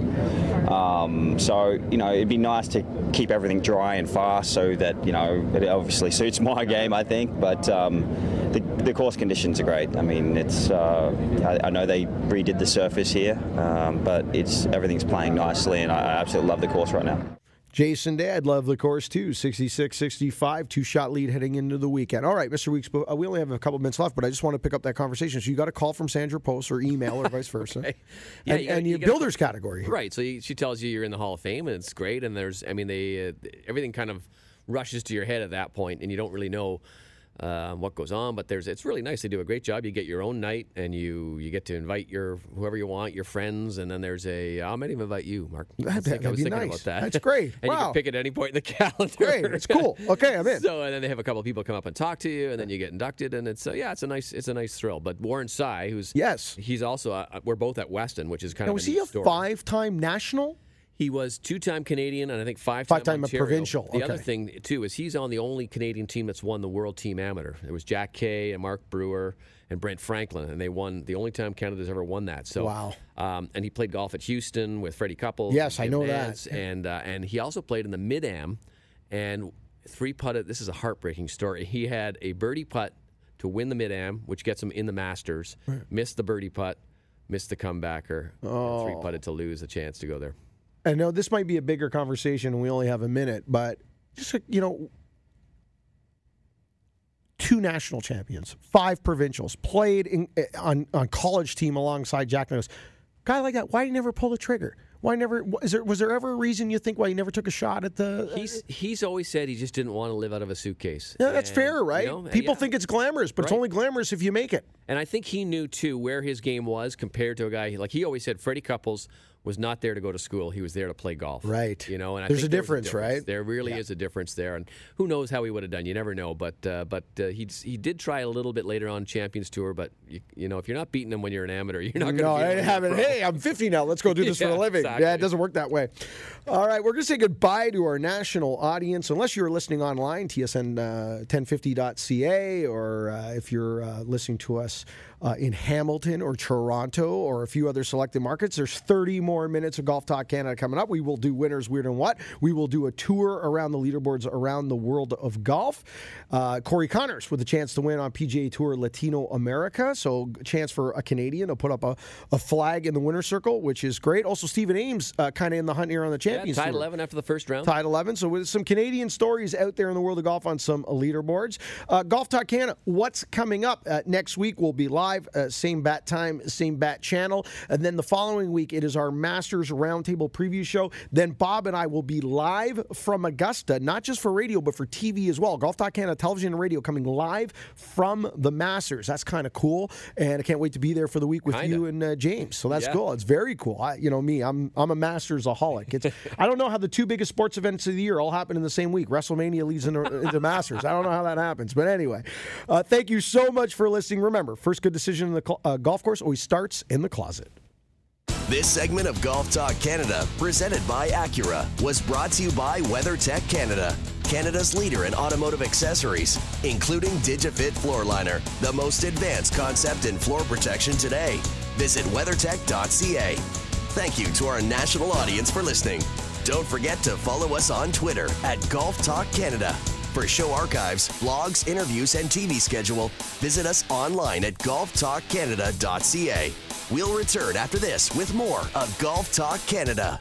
So it'd be nice to keep everything dry and fast, so that it obviously suits my game, I think. But the course conditions are great. I mean, it's I know they redid the surface here, but everything's playing nicely, and I absolutely love the course right now. Jason Day, I'd love the course too. 66-65, 2-shot lead heading into the weekend. All right, Mr. Weeks, we only have a couple minutes left, but I just want to pick up that conversation. So you got a call from Sandra Post or email or vice versa. Okay. And your Builders category. Right, so she tells you you're in the Hall of Fame, and it's great, and everything kind of rushes to your head at that point, and you don't really know what goes on, but it's really nice. They do a great job. You get your own night, and you get to invite whoever you want, your friends, and then there's I might even invite you, Mark. I was thinking about that. That's great. And you can pick at any point in the calendar. Great, it's cool. Okay, I'm in. So, and then they have a couple of people come up and talk to you, and then you get inducted, and it's a nice thrill. But Warren Sy, he's also we're both at Weston, which is kind of was he a 5-time national? He was 2-time Canadian and I think 5-time a provincial. The other thing, too, is he's on the only Canadian team that's won the World Team Amateur. It was Jack Kay and Mark Brewer and Brent Franklin, and they won the only time Canada's ever won that. So, wow. And he played golf at Houston with Freddie Couples. Yes, I know that. And he also played in the Mid-Am and 3-putted. This is a heartbreaking story. He had a birdie putt to win the Mid-Am, which gets him in the Masters, missed the birdie putt, missed the comebacker, and 3-putted to lose a chance to go there. I know this might be a bigger conversation, and we only have a minute, but just, 2 national champions, 5 provincials, played on college team alongside Jack Nicklaus. Guy like that, why did he never pull the trigger? Why never? Was there ever a reason you think why he never took a shot at the? He's always said he just didn't want to live out of a suitcase. Yeah, that's fair, right? People think it's glamorous, but it's only glamorous if you make it. And I think he knew, too, where his game was compared to a guy. Like he always said, Freddie Couples was not there to go to school. He was there to play golf. Right. You know, and I There's think a difference, right? There really is a difference there. And who knows how he would have done. You never know. But he did try a little bit later on Champions Tour. But, you know, if you're not beating him when you're an amateur, you're not going to No, I haven't. Hey, I'm 50 now. Let's go do this for a living. Exactly. Yeah, it doesn't work that way. All right, we're going to say goodbye to our national audience. Unless you're listening online, tsn1050.ca, or if you're listening to us in Hamilton or Toronto or a few other selected markets, there's 30 more minutes of Golf Talk Canada coming up. We will do Winners, Weird, and What. We will do a tour around the leaderboards around the world of golf. Corey Connors with a chance to win on PGA Tour Latino America, so a chance for a Canadian to put up a flag in the winner's circle, which is great. Also, Stephen Ames kind of in the hunt here on the Champions tied Tour. 11 after the first round. Tied 11. So with some Canadian stories out there in the world of golf on some leaderboards. Golf Talk Canada, what's coming up? Next week we'll be live, same bat time, same bat channel. And then the following week it is our Masters Roundtable preview show. Then Bob and I will be live from Augusta, not just for radio, but for TV as well. Golf Talk Canada television and radio coming live from the Masters. That's kind of cool. And I can't wait to be there for the week with you and James. So that's cool. It's very cool. I'm a Masters-aholic. I don't know how the two biggest sports events of the year all happen in the same week. WrestleMania leads into Masters. I don't know how that happens. But anyway, thank you so much for listening. Remember, first good decision in the golf course always starts in the closet. This segment of Golf Talk Canada, presented by Acura, was brought to you by WeatherTech Canada, Canada's leader in automotive accessories, including DigiFit Floor Liner, the most advanced concept in floor protection today. Visit weathertech.ca. Thank you to our national audience for listening. Don't forget to follow us on Twitter at Golf Talk Canada. For show archives, blogs, interviews, and TV schedule, visit us online at golftalkcanada.ca. We'll return after this with more of Golf Talk Canada.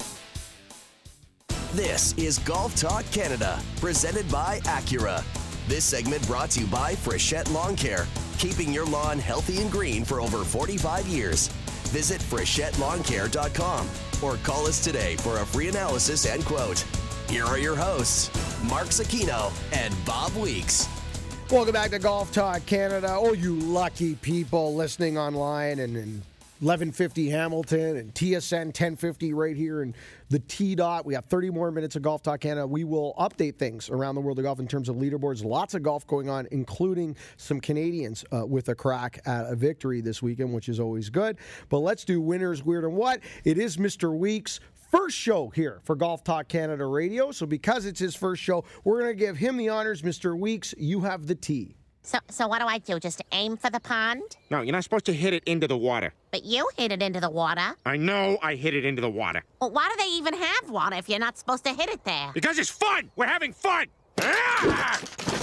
This is Golf Talk Canada, presented by Acura. This segment brought to you by Frechette Lawn Care, keeping your lawn healthy and green for over 45 years. Visit FrechetteLawnCare.com or call us today for a free analysis and quote. Here are your hosts, Mark Zecchino and Bob Weeks. Welcome back to Golf Talk Canada. Oh, you lucky people listening online and in 1150 Hamilton and TSN 1050 right here in the T-Dot. We have 30 more minutes of Golf Talk Canada. We will update things around the world of golf in terms of leaderboards. Lots of golf going on, including some Canadians with a crack at a victory this weekend, which is always good. But let's do Winners, Weird, and What. It is Mr. Weeks' first show here for Golf Talk Canada Radio. So because it's his first show, we're going to give him the honors. Mr. Weeks, you have the tee. So what do I do? Just aim for the pond? No, you're not supposed to hit it into the water. But you hit it into the water. I know I hit it into the water. Well, why do they even have water if you're not supposed to hit it there? Because it's fun! We're having fun! Ah!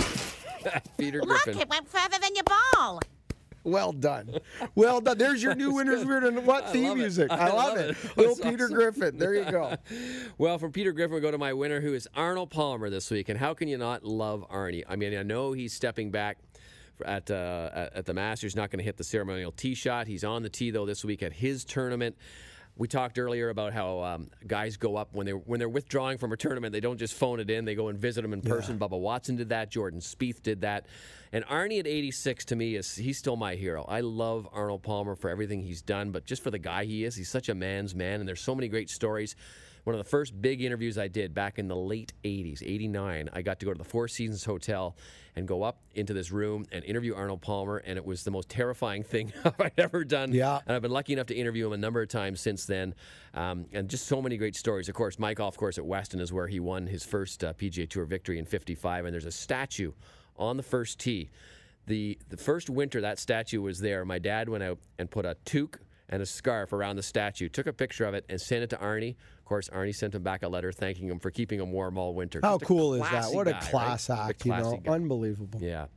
Peter Look, Griffin. it went further than your ball. Well done. Well done. There's your new Winners, Weird, and What theme music. I love it. Little Peter Griffin. There you go. Well, from Peter Griffin, we go to my winner, who is Arnold Palmer this week. And how can you not love Arnie? I mean, I know he's stepping back at the Masters, not going to hit the ceremonial tee shot. He's on the tee, though, this week at his tournament. We talked earlier about how guys go up when they're withdrawing from a tournament. They don't just phone it in. They go and visit them in person. Bubba Watson did that. Jordan Spieth did that. And Arnie at 86, to me, he's still my hero. I love Arnold Palmer for everything he's done, but just for the guy he is. He's such a man's man, and there's so many great stories. One of the first big interviews I did back in the late 80s, 89, I got to go to the Four Seasons Hotel and go up into this room and interview Arnold Palmer, and it was the most terrifying thing I've ever done. Yeah. And I've been lucky enough to interview him a number of times since then, and just so many great stories. Of course, my golf course at Weston is where he won his first PGA Tour victory in '55, and there's a statue on the first tee. The first winter that statue was there, my dad went out and put a toque and a scarf around the statue, took a picture of it, and sent it to Arnie. Of course, Arnie sent him back a letter thanking him for keeping him warm all winter. How Just cool is that? classy What a guy, class right? act, A classy guy. Unbelievable. Yeah.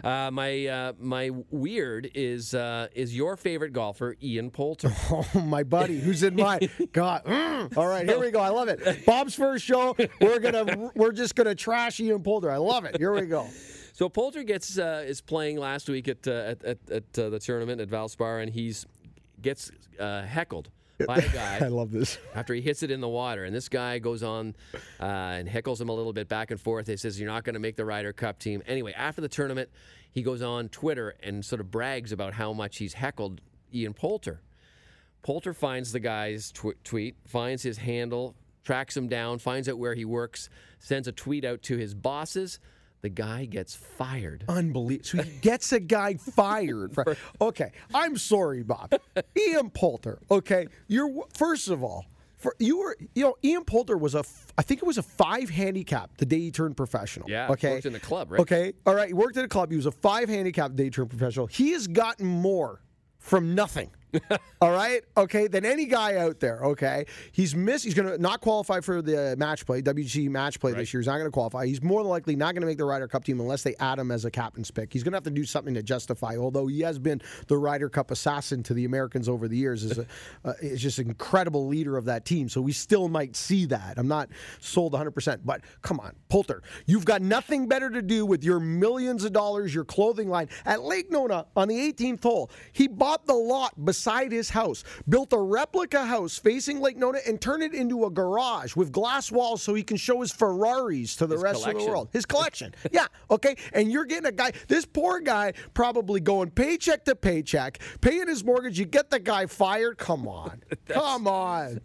My weird is your favorite golfer, Ian Poulter. Oh, my buddy, who's in my God. All right, here we go. I love it. Bob's first show. We're just gonna trash Ian Poulter. I love it. Here we go. So Poulter is playing last week at the tournament at Valspar, and gets heckled by a guy. I love this. After he hits it in the water, and this guy goes on and heckles him a little bit back and forth. He says, "You're not going to make the Ryder Cup team." Anyway, after the tournament, he goes on Twitter and sort of brags about how much he's heckled Ian Poulter. Poulter finds the guy's tweet, finds his handle, tracks him down, finds out where he works, sends a tweet out to his bosses. The guy gets fired. Unbelievable. So he gets a guy fired. Okay, I'm sorry, Bob. Ian Poulter. Okay, first of all, Ian Poulter was I think it was a 5 handicap the day he turned professional. Yeah, okay. He worked in the club, right? Okay, all right. He worked at a club. He was a 5 handicap the day he turned professional. He has gotten more from nothing. All right, okay, than any guy out there. Okay, he's going to not qualify for the match play, WG match play this year. He's not going to qualify. He's more than likely not going to make the Ryder Cup team unless they add him as a captain's pick. He's going to have to do something to justify. Although he has been the Ryder Cup assassin to the Americans over the years, is just an incredible leader of that team. So we still might see that. I'm not sold 100%, but come on, Poulter, you've got nothing better to do with your millions of dollars, your clothing line at Lake Nona on the 18th hole. He bought the lot beside his house, built a replica house facing Lake Nona, and turned it into a garage with glass walls so he can show his Ferraris to the rest of the world. His collection. Yeah, okay? And you're getting a guy, this poor guy, probably going paycheck to paycheck, paying his mortgage. You get the guy fired? Come on. Come on.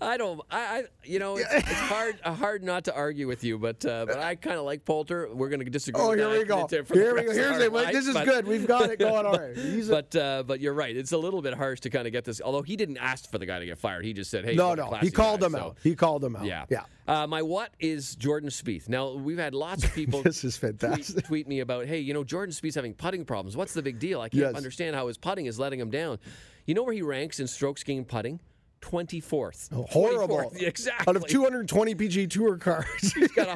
It's hard not to argue with you, but I kind of like Poulter. We're going to disagree. Oh, with here that we go. Here we go. This is good. We've got it going on. But you're right. It's a little bit harsh to kind of get this. Although he didn't ask for the guy to get fired, he just said, "Hey." No. He called him out. He called him out. Yeah. My what is Jordan Spieth. Now we've had lots of people. This is fantastic. Tweet me about, hey, Jordan Spieth's having putting problems. What's the big deal? I can't understand how his putting is letting him down. You know where he ranks in strokes gained putting? 24th. Oh, horrible. 24th. Exactly. Out of 220 PGA Tour cards. He's got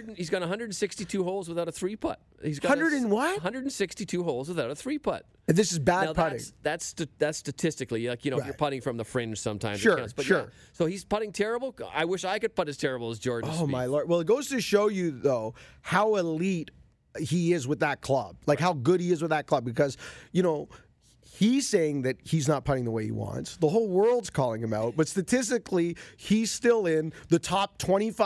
162 holes without a 3-putt. He's got 162 holes without a 3-putt. And this is bad putting. That's statistically, if you're putting from the fringe sometimes. Sure, it counts. But sure. So he's putting terrible. I wish I could putt as terrible as Jordan Spieth. Oh, my Lord. Well, it goes to show you, though, how elite he is with that club. Like, how good he is with that club. Because, he's saying that he's not putting the way he wants. The whole world's calling him out. But statistically, he's still in the top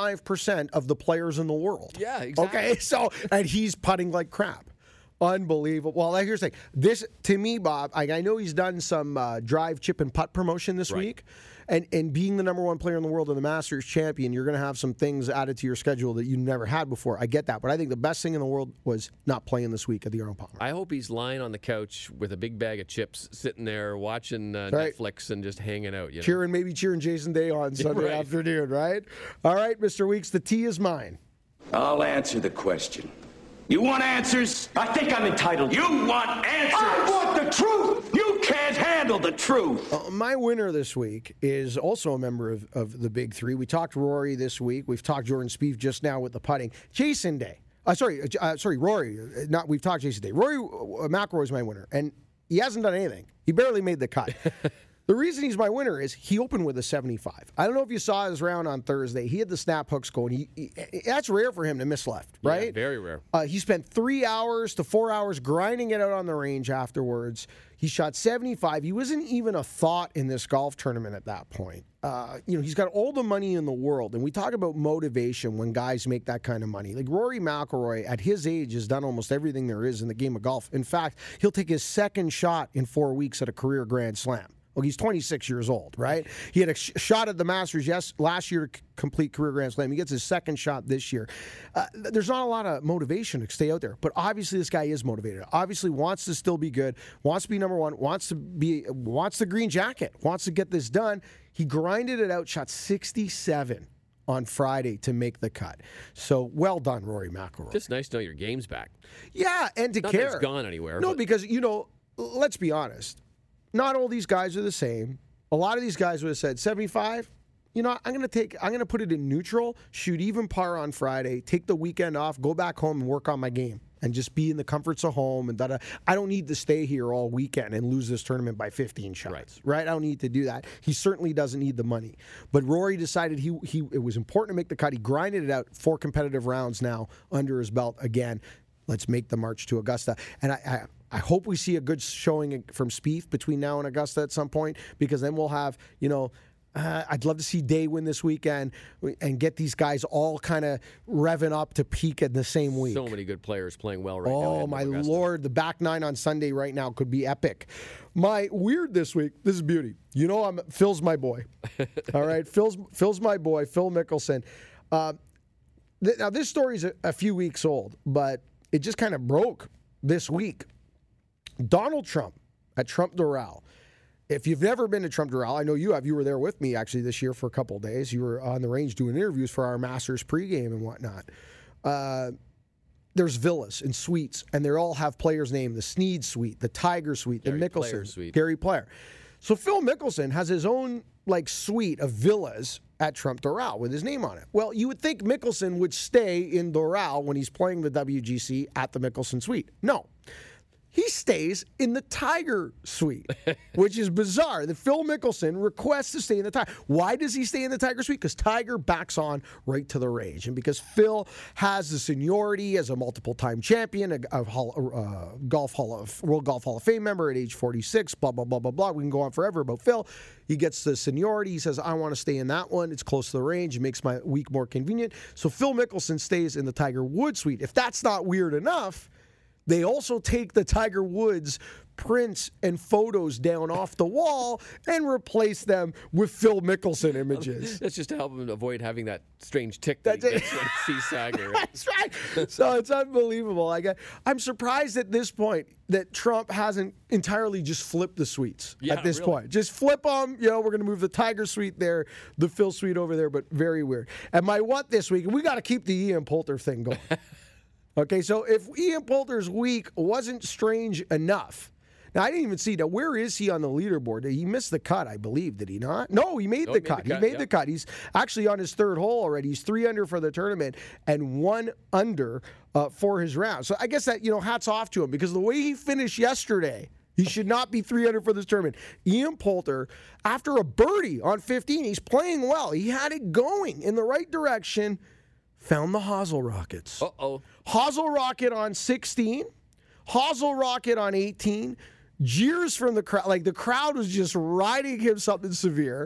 25% of the players in the world. Yeah, exactly. Okay, and he's putting like crap. Unbelievable. Well, here's the thing. This, to me, Bob, I know he's done some drive, chip, and putt promotion this week. And being the number one player in the world and the Masters champion, you're going to have some things added to your schedule that you never had before. I get that. But I think the best thing in the world was not playing this week at the Arnold Palmer. I hope he's lying on the couch with a big bag of chips, sitting there watching Netflix and just hanging out. Maybe cheering Jason Day on Sunday afternoon, right? All right, Mr. Weeks, the tee is mine. I'll answer the question. You want answers? I think I'm entitled. You want answers? I want the truth! You can't handle the truth! My winner this week is also a member of the Big Three. We talked Rory this week. We've talked Jordan Spieth just now with the putting. Jason Day. Sorry, Rory. We've talked Jason Day. Rory McIlroy is my winner, and he hasn't done anything. He barely made the cut. The reason he's my winner is he opened with a 75. I don't know if you saw his round on Thursday. He had the snap hooks going. That's rare for him to miss left, right? Yeah, very rare. He spent 3 hours to 4 hours grinding it out on the range afterwards. He shot 75. He wasn't even a thought in this golf tournament at that point. He's got all the money in the world, and we talk about motivation when guys make that kind of money. Like Rory McIlroy, at his age, has done almost everything there is in the game of golf. In fact, he'll take his second shot in 4 weeks at a career Grand Slam. Well, he's 26 years old, right? He had a shot at the Masters last year to complete career Grand Slam. He gets his second shot this year. There's not a lot of motivation to stay out there, but obviously this guy is motivated. Obviously wants to still be good, wants to be number one, wants the green jacket, wants to get this done. He grinded it out, shot 67 on Friday to make the cut. So well done, Rory McIlroy. Just nice to know your game's back. Yeah, and to not care. That it's gone anywhere. No, because, let's be honest. Not all these guys are the same. A lot of these guys would have said 75. I'm going to put it in neutral, shoot even par on Friday, take the weekend off, go back home and work on my game and just be in the comforts of home. And I don't need to stay here all weekend and lose this tournament by 15 shots. Right? I don't need to do that. He certainly doesn't need the money. But Rory decided it was important to make the cut. He grinded it out 4 competitive rounds now under his belt again. Let's make the march to Augusta. And I hope we see a good showing from Spieth between now and Augusta at some point, because then we'll have, I'd love to see Day win this weekend and get these guys all kind of revving up to peak in the same week. So many good players playing well right now. Oh, my Lord. The back nine on Sunday right now could be epic. My weird this week, this is beauty. You know, Phil's my boy. All right? Phil's my boy, Phil Mickelson. Now, this story's a few weeks old, but it just kind of broke this week. Donald Trump at Trump Doral. If you've never been to Trump Doral, I know you have. You were there with me, actually, this year for a couple of days. You were on the range doing interviews for our Masters pregame and whatnot. There's villas and suites, and they all have players' names. The Snead Suite, the Tiger Suite, the Mickelson Suite. Gary Player. So Phil Mickelson has his own suite of villas at Trump Doral with his name on it. Well, you would think Mickelson would stay in Doral when he's playing the WGC at the Mickelson Suite. No. He stays in the Tiger Suite, which is bizarre. That Phil Mickelson requests to stay in the Tiger. Why does he stay in the Tiger Suite? Because Tiger backs on right to the range. And because Phil has the seniority as a multiple-time champion, a World Golf Hall of Fame member at age 46, blah, blah, blah, blah, blah. We can go on forever about Phil. He gets the seniority. He says, I want to stay in that one. It's close to the range. It makes my week more convenient. So Phil Mickelson stays in the Tiger Woods Suite. If that's not weird enough, they also take the Tiger Woods prints and photos down off the wall and replace them with Phil Mickelson images. That's just to help him avoid having that strange tick that he gets when he sees Tiger. Right? That's right. So it's unbelievable. I'm surprised at this point that Trump hasn't entirely just flipped the suites at this point. Just flip them. You know, we're going to move the Tiger Suite there, the Phil Suite over there, but very weird. And my what this week, we got to keep the Ian Poulter thing going. Okay, so if Ian Poulter's week wasn't strange enough, now I didn't even see, now where is he on the leaderboard? He missed the cut, I believe, did he not? No, he made the cut. He made the cut. He's actually on his third hole already. He's 3 under for the tournament and 1 under for his round. So I guess that, hats off to him because the way he finished yesterday, he should not be 3 under for this tournament. Ian Poulter, after a birdie on 15, he's playing well. He had it going in the right direction. Found the Hosel Rockets. Uh-oh. Hosel Rocket on 16. Hosel Rocket on 18. Jeers from the crowd. Like, the crowd was just riding him something severe.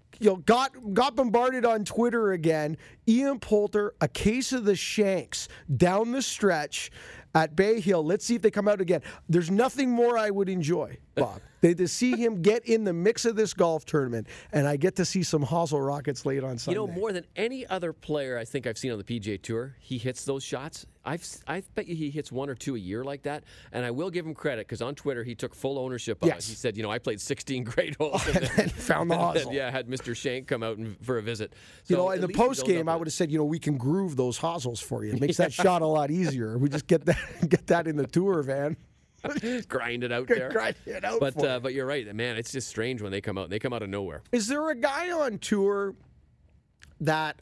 Got bombarded on Twitter again. Ian Poulter, a case of the shanks down the stretch at Bay Hill. Let's see if they come out again. There's nothing more I would enjoy, Bob, than to see him get in the mix of this golf tournament, and I get to see some Hosel Rockets late on Sunday. More than any other player I think I've seen on the PGA Tour, he hits those shots. I bet you he hits 1 or 2 a year like that, and I will give him credit because on Twitter he took full ownership of it. He said, I played 16 great holes. And then found the Hosel. Had Mr. Shank come out for a visit. So in the post game, I would have said, we can groove those Hosels for you. It makes that shot a lot easier. We just get that in the tour van. Grind it out there. Grind it out. But you're right, man. It's just strange when they come out. They come out of nowhere. Is there a guy on tour that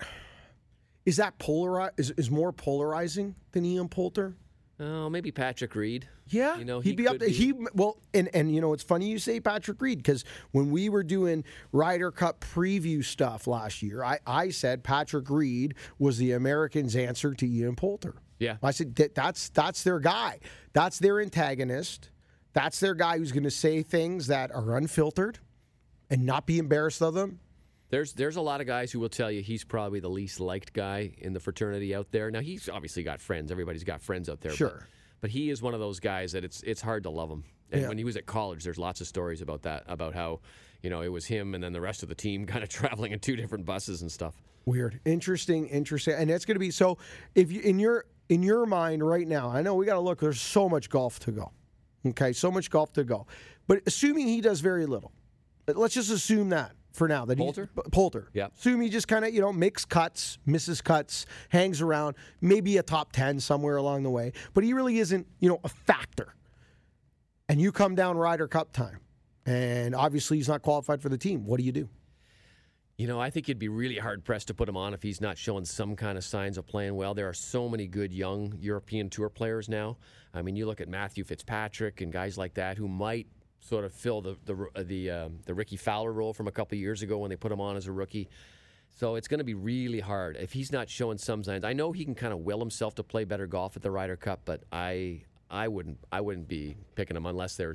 is more polarizing than Ian Poulter? Oh, maybe Patrick Reed. Yeah, he'd be up there. It's funny you say Patrick Reed because when we were doing Ryder Cup preview stuff last year, I said Patrick Reed was the Americans' answer to Ian Poulter. Yeah, I said that's their guy. That's their antagonist. That's their guy who's going to say things that are unfiltered and not be embarrassed of them. There's a lot of guys who will tell you he's probably the least liked guy in the fraternity out there. Now, he's obviously got friends. Everybody's got friends out there. Sure. But he is one of those guys that it's hard to love him. And when he was at college, there's lots of stories about that, about how, it was him and then the rest of the team kind of traveling in 2 different buses and stuff. Weird. Interesting. And it's going to be, so if you, in your mind right now, I know we got to look, there's so much golf to go. Okay, so much golf to go. But assuming he does very little, let's just assume that. For now, that Poulter. Yeah. Assume he just kind of, makes cuts, misses cuts, hangs around, maybe a top 10 somewhere along the way. But he really isn't, a factor. And you come down Ryder Cup time, and obviously he's not qualified for the team. What do you do? I think you'd be really hard-pressed to put him on if he's not showing some kind of signs of playing well. There are so many good young European Tour players now. I mean, you look at Matthew Fitzpatrick and guys like that who might sort of fill the Ricky Fowler role from a couple of years ago when they put him on as a rookie. So it's going to be really hard if he's not showing some signs. I know he can kind of will himself to play better golf at the Ryder Cup, but I wouldn't be picking him unless there's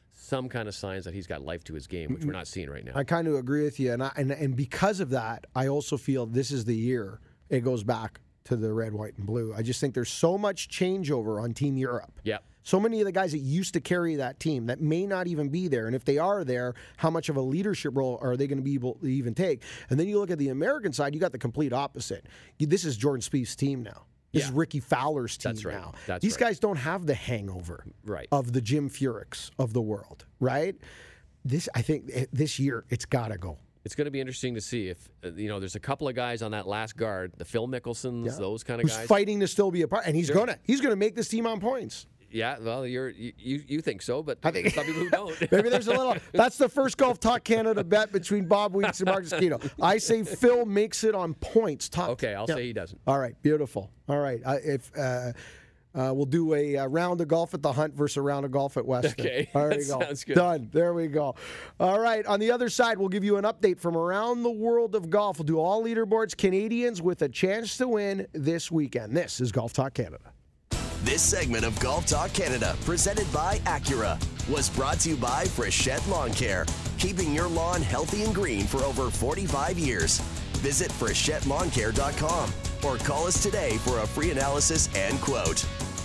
some kind of signs that he's got life to his game, which we're not seeing right now. I kind of agree with you, and because of that, I also feel this is the year it goes back to the red, white, and blue. I just think there's so much changeover on Team Europe. Yeah. So many of the guys that used to carry that team that may not even be there, and if they are there, how much of a leadership role are they going to be able to even take? And then you look at the American side, you got the complete opposite. This is Jordan Spieth's team now. This is Ricky Fowler's team now. These guys don't have the hangover of the Jim Furyk's of the world, right? I think this year it's got to go. It's going to be interesting to see if, there's a couple of guys on that last guard, the Phil Mickelsons, those kind of guys. Who's fighting to still be a part, and he's going to make this team on points. Yeah, well, you think so, but I think some people who don't. Maybe there's a little. That's the first Golf Talk Canada bet between Bob Weeks and Marcus Kino. I say Phil makes it on points. Okay, I'll say he doesn't. All right, beautiful. All right, we'll do a round of golf at the Hunt versus a round of golf at Weston. Okay, there that we go. Sounds good. Done. There we go. All right, on the other side, we'll give you an update from around the world of golf. We'll do all leaderboards, Canadians with a chance to win this weekend. This is Golf Talk Canada. This segment of Golf Talk Canada, presented by Acura, was brought to you by Frechette Lawn Care, keeping your lawn healthy and green for over 45 years. Visit FrechetteLawnCare.com or call us today for a free analysis and quote.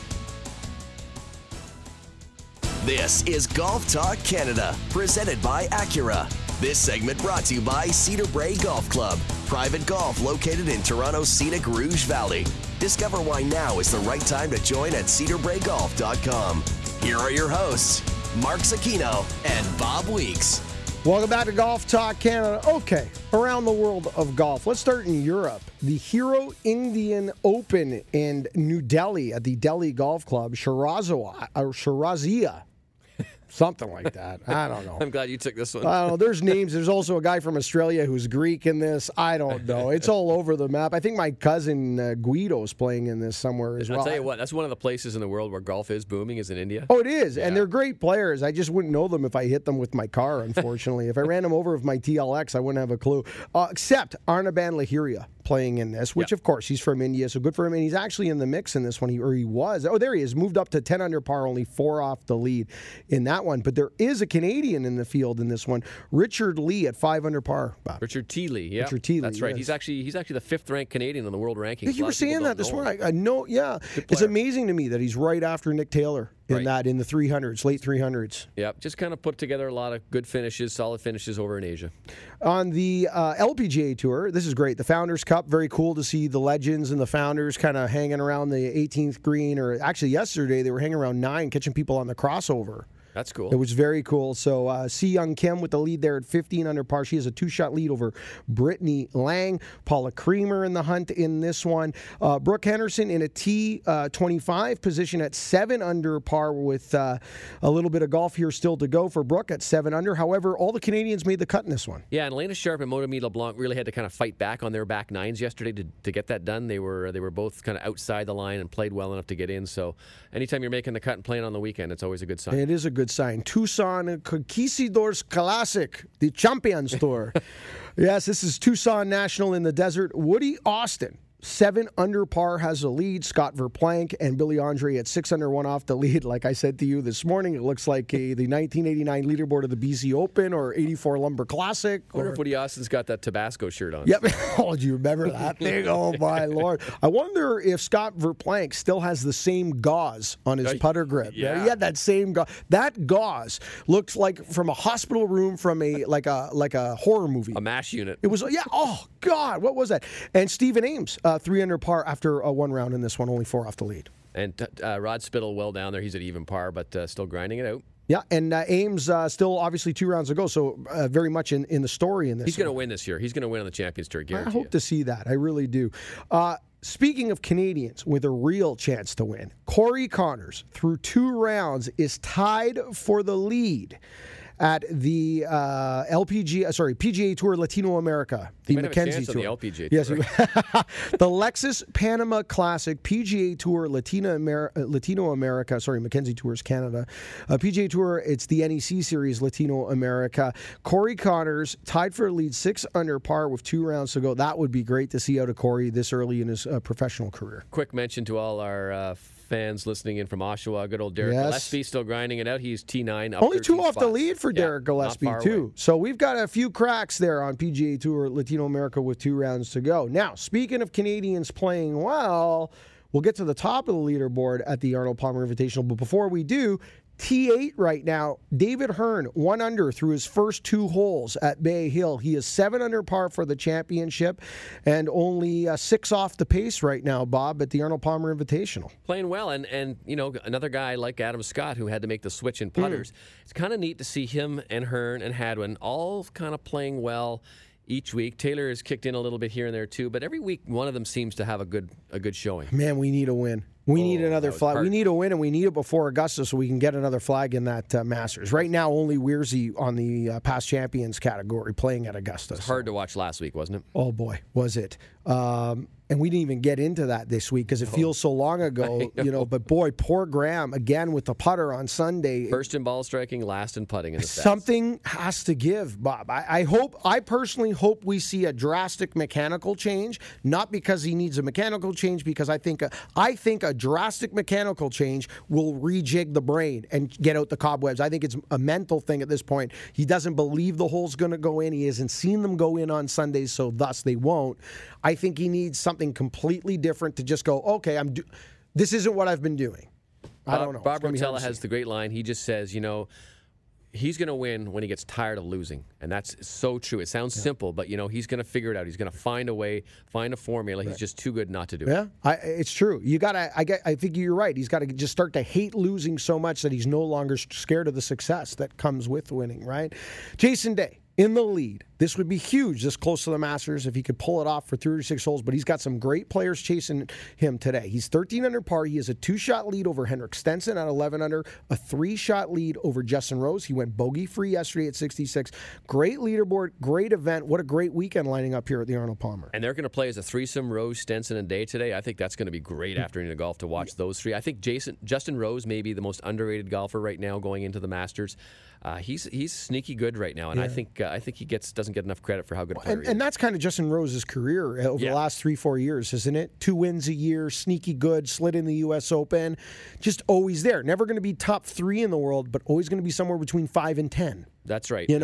This is Golf Talk Canada, presented by Acura. This segment brought to you by Cedar Brae Golf Club, private golf located in Toronto's scenic Rouge Valley. Discover why now is the right time to join at cedarbraegolf.com. Here are your hosts, Mark Zecchino and Bob Weeks. Welcome back to Golf Talk Canada. Okay, around the world of golf. Let's start in Europe. The Hero Indian Open in New Delhi at the Delhi Golf Club, Shirazia. Something like that. I don't know. I'm glad you took this one. I don't know. There's names. There's also a guy from Australia who's Greek in this. I don't know. It's all over the map. I think my cousin Guido's playing in this somewhere as well. I'll tell you what, that's one of the places in the world where golf is booming is in India. Oh, it is. Yeah. And they're great players. I just wouldn't know them if I hit them with my car, unfortunately. If I ran them over with my TLX, I wouldn't have a clue. Except Arnaban Lahiria playing in this, which, of course, he's from India, so good for him. And he's actually in the mix in this one, he was. Oh, there he is. Moved up to 10 under par, only 4 off the lead in that one. But there is a Canadian in the field in this one, Richard Lee at 5 under par. Bob. Richard T. Lee, yeah. Richard T. Lee, that's right. Yes. He's actually the 5th ranked Canadian in the world rankings. Yeah, you were saying that this morning. I know, yeah. It's amazing to me that he's right after Nick Taylor in the 300s, late 300s. Yep, just kind of put together a lot of good finishes, solid finishes over in Asia. On the LPGA Tour, this is great. The Founders Cup, very cool to see the legends and the Founders kind of hanging around the 18th green, or actually yesterday they were hanging around 9, catching people on the crossover. That's cool. It was very cool. So, Si Young Kim with the lead there at 15 under par. She has a 2-shot lead over Brittany Lang. Paula Creamer in the hunt in this one. Brooke Henderson in a T25 position at 7 under par with a little bit of golf here still to go for Brooke at 7 under. However, all the Canadians made the cut in this one. Yeah, and Elena Sharp and Motomi LeBlanc really had to kind of fight back on their back nines yesterday to get that done. They were both kind of outside the line and played well enough to get in. So anytime you're making the cut and playing on the weekend, it's always a good sign. It is a good sign. Tucson Conquistadors Classic, the Champions Tour. Yes, this is Tucson National in the desert. Woody Austin, 7 under par, has a lead. Scott Verplank and Billy Andre at 6 under, 1 off the lead. Like I said to you this morning, it looks like the 1989 leaderboard of the BC Open or 84 Lumber Classic. I wonder if Woody Austin's got that Tabasco shirt on. Yep. Oh, do you remember that thing? Oh, my Lord. I wonder if Scott Verplank still has the same gauze on his putter grip. Yeah. He had that same gauze. That gauze looks like from a hospital room from a horror movie. A MASH unit. It was, yeah. Oh, God. What was that? And Stephen Ames, 3 under par after one round in this one, only 4 off the lead. And Rod Spittle well down there. He's at even par, but still grinding it out. Yeah, and Ames still obviously 2 rounds to go, so very much in the story in this. He's going to win this year. He's going to win on the Champions Tour, guarantee. I hope to see that. I really do. Speaking of Canadians with a real chance to win, Corey Connors, through 2 rounds, is tied for the lead at the PGA Tour Latino America, the Mackenzie Tour. On the LPGA Tour. Yes, the Lexus Panama Classic PGA Tour Latino America. Sorry, Mackenzie Tours Canada. PGA Tour. It's the NEC Series Latino America. Corey Connors tied for a lead, 6 under par with 2 rounds to go. That would be great to see out of Corey this early in his professional career. Quick mention to all our fans listening in from Oshawa. Good old Derek Yes. Gillespie still grinding it out. He's T9. Up Only 2 13 off the spots. lead for Yeah, Derek Gillespie, not far too. away. So we've got a few cracks there on PGA Tour Latino America with 2 rounds to go. Now, speaking of Canadians playing well, we'll get to the top of the leaderboard at the Arnold Palmer Invitational. But before we do, T8 right now, David Hearn, 1 under through his first 2 holes at Bay Hill. He is 7 under par for the championship and only 6 off the pace right now, Bob, at the Arnold Palmer Invitational. Playing well, and you know, another guy like Adam Scott who had to make the switch in putters. It's kind of neat to see him and Hearn and Hadwin all kind of playing well each week. Taylor has kicked in a little bit here and there too, but every week one of them seems to have a good showing. Man, we need a win. We need another flag. We need a win, and we need it before Augusta so we can get another flag in that Masters. Right now, only Weirzy on the past champions category playing at Augusta. It's hard to watch last week, wasn't it? Oh, boy, was it. And we didn't even get into that this week because it feels so long ago, But boy, poor Graham again with the putter on Sunday. First in ball striking, last in putting. In the stats. Something has to give, Bob. I personally hope we see a drastic mechanical change. Not because he needs a mechanical change, because I think a drastic mechanical change will rejig the brain and get out the cobwebs. I think it's a mental thing at this point. He doesn't believe the hole's going to go in. He hasn't seen them go in on Sundays, so thus they won't. I think he needs something completely different to just go, okay, this isn't what I've been doing. I don't know. Bob Rotella has the great line. He just says, he's going to win when he gets tired of losing. And that's so true. It sounds simple, but, he's going to figure it out. He's going to find a way, find a formula. He's just too good not to do it. Yeah, it's true. I think you're right. He's got to just start to hate losing so much that he's no longer scared of the success that comes with winning, right? Jason Day in the lead. This would be huge this close to the Masters if he could pull it off for 36 holes, but he's got some great players chasing him today. He's 13 under par. He has a 2-shot lead over Henrik Stenson at 11 under, a 3-shot lead over Justin Rose. He went bogey-free yesterday at 66. Great leaderboard, great event. What a great weekend lining up here at the Arnold Palmer. And they're going to play as a threesome, Rose, Stenson, and Day today. I think that's going to be great afternoon of golf to watch those three. I think Justin Rose may be the most underrated golfer right now going into the Masters. He's sneaky good right now, and I think he doesn't get enough credit for how good a player he is. And that's kind of Justin Rose's career over the last 3-4 years, isn't it? 2 wins a year, sneaky good, slid in the U.S. Open, just always there. Never going to be top 3 in the world, but always going to be somewhere between 5 and 10. That's right.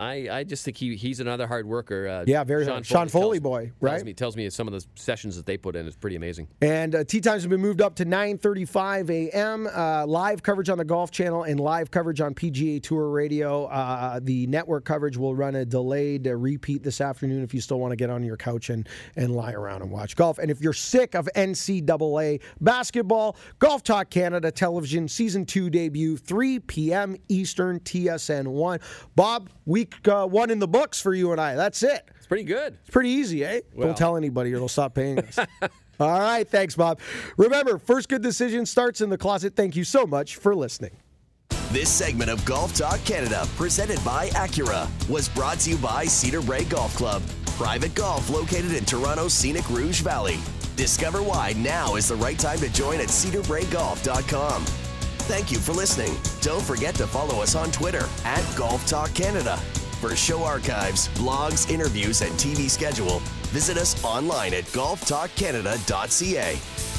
I just think he's another hard worker. Very hard. Sean Foley boy, right? Tells me some of the sessions that they put in is pretty amazing. And tee times have been moved up to 9:35 a.m. Live coverage on the Golf Channel and live coverage on PGA Tour Radio. The network coverage will run a delayed repeat this afternoon if you still want to get on your couch and lie around and watch golf. And if you're sick of NCAA basketball, Golf Talk Canada Television Season 2 debut, 3 p.m. Eastern, TSN 1. Bob, week 1 in the books for you and I. That's it. It's pretty good. It's pretty easy, eh? Well. Don't tell anybody or they'll stop paying us. All right. Thanks, Bob. Remember, first good decision starts in the closet. Thank you so much for listening. This segment of Golf Talk Canada, presented by Acura, was brought to you by Cedar Brae Golf Club. Private golf located in Toronto's scenic Rouge Valley. Discover why now is the right time to join at cedarbraegolf.com. Thank you for listening. Don't forget to follow us on Twitter at Golf Talk Canada. For show archives, blogs, interviews, and TV schedule, visit us online at golftalkcanada.ca.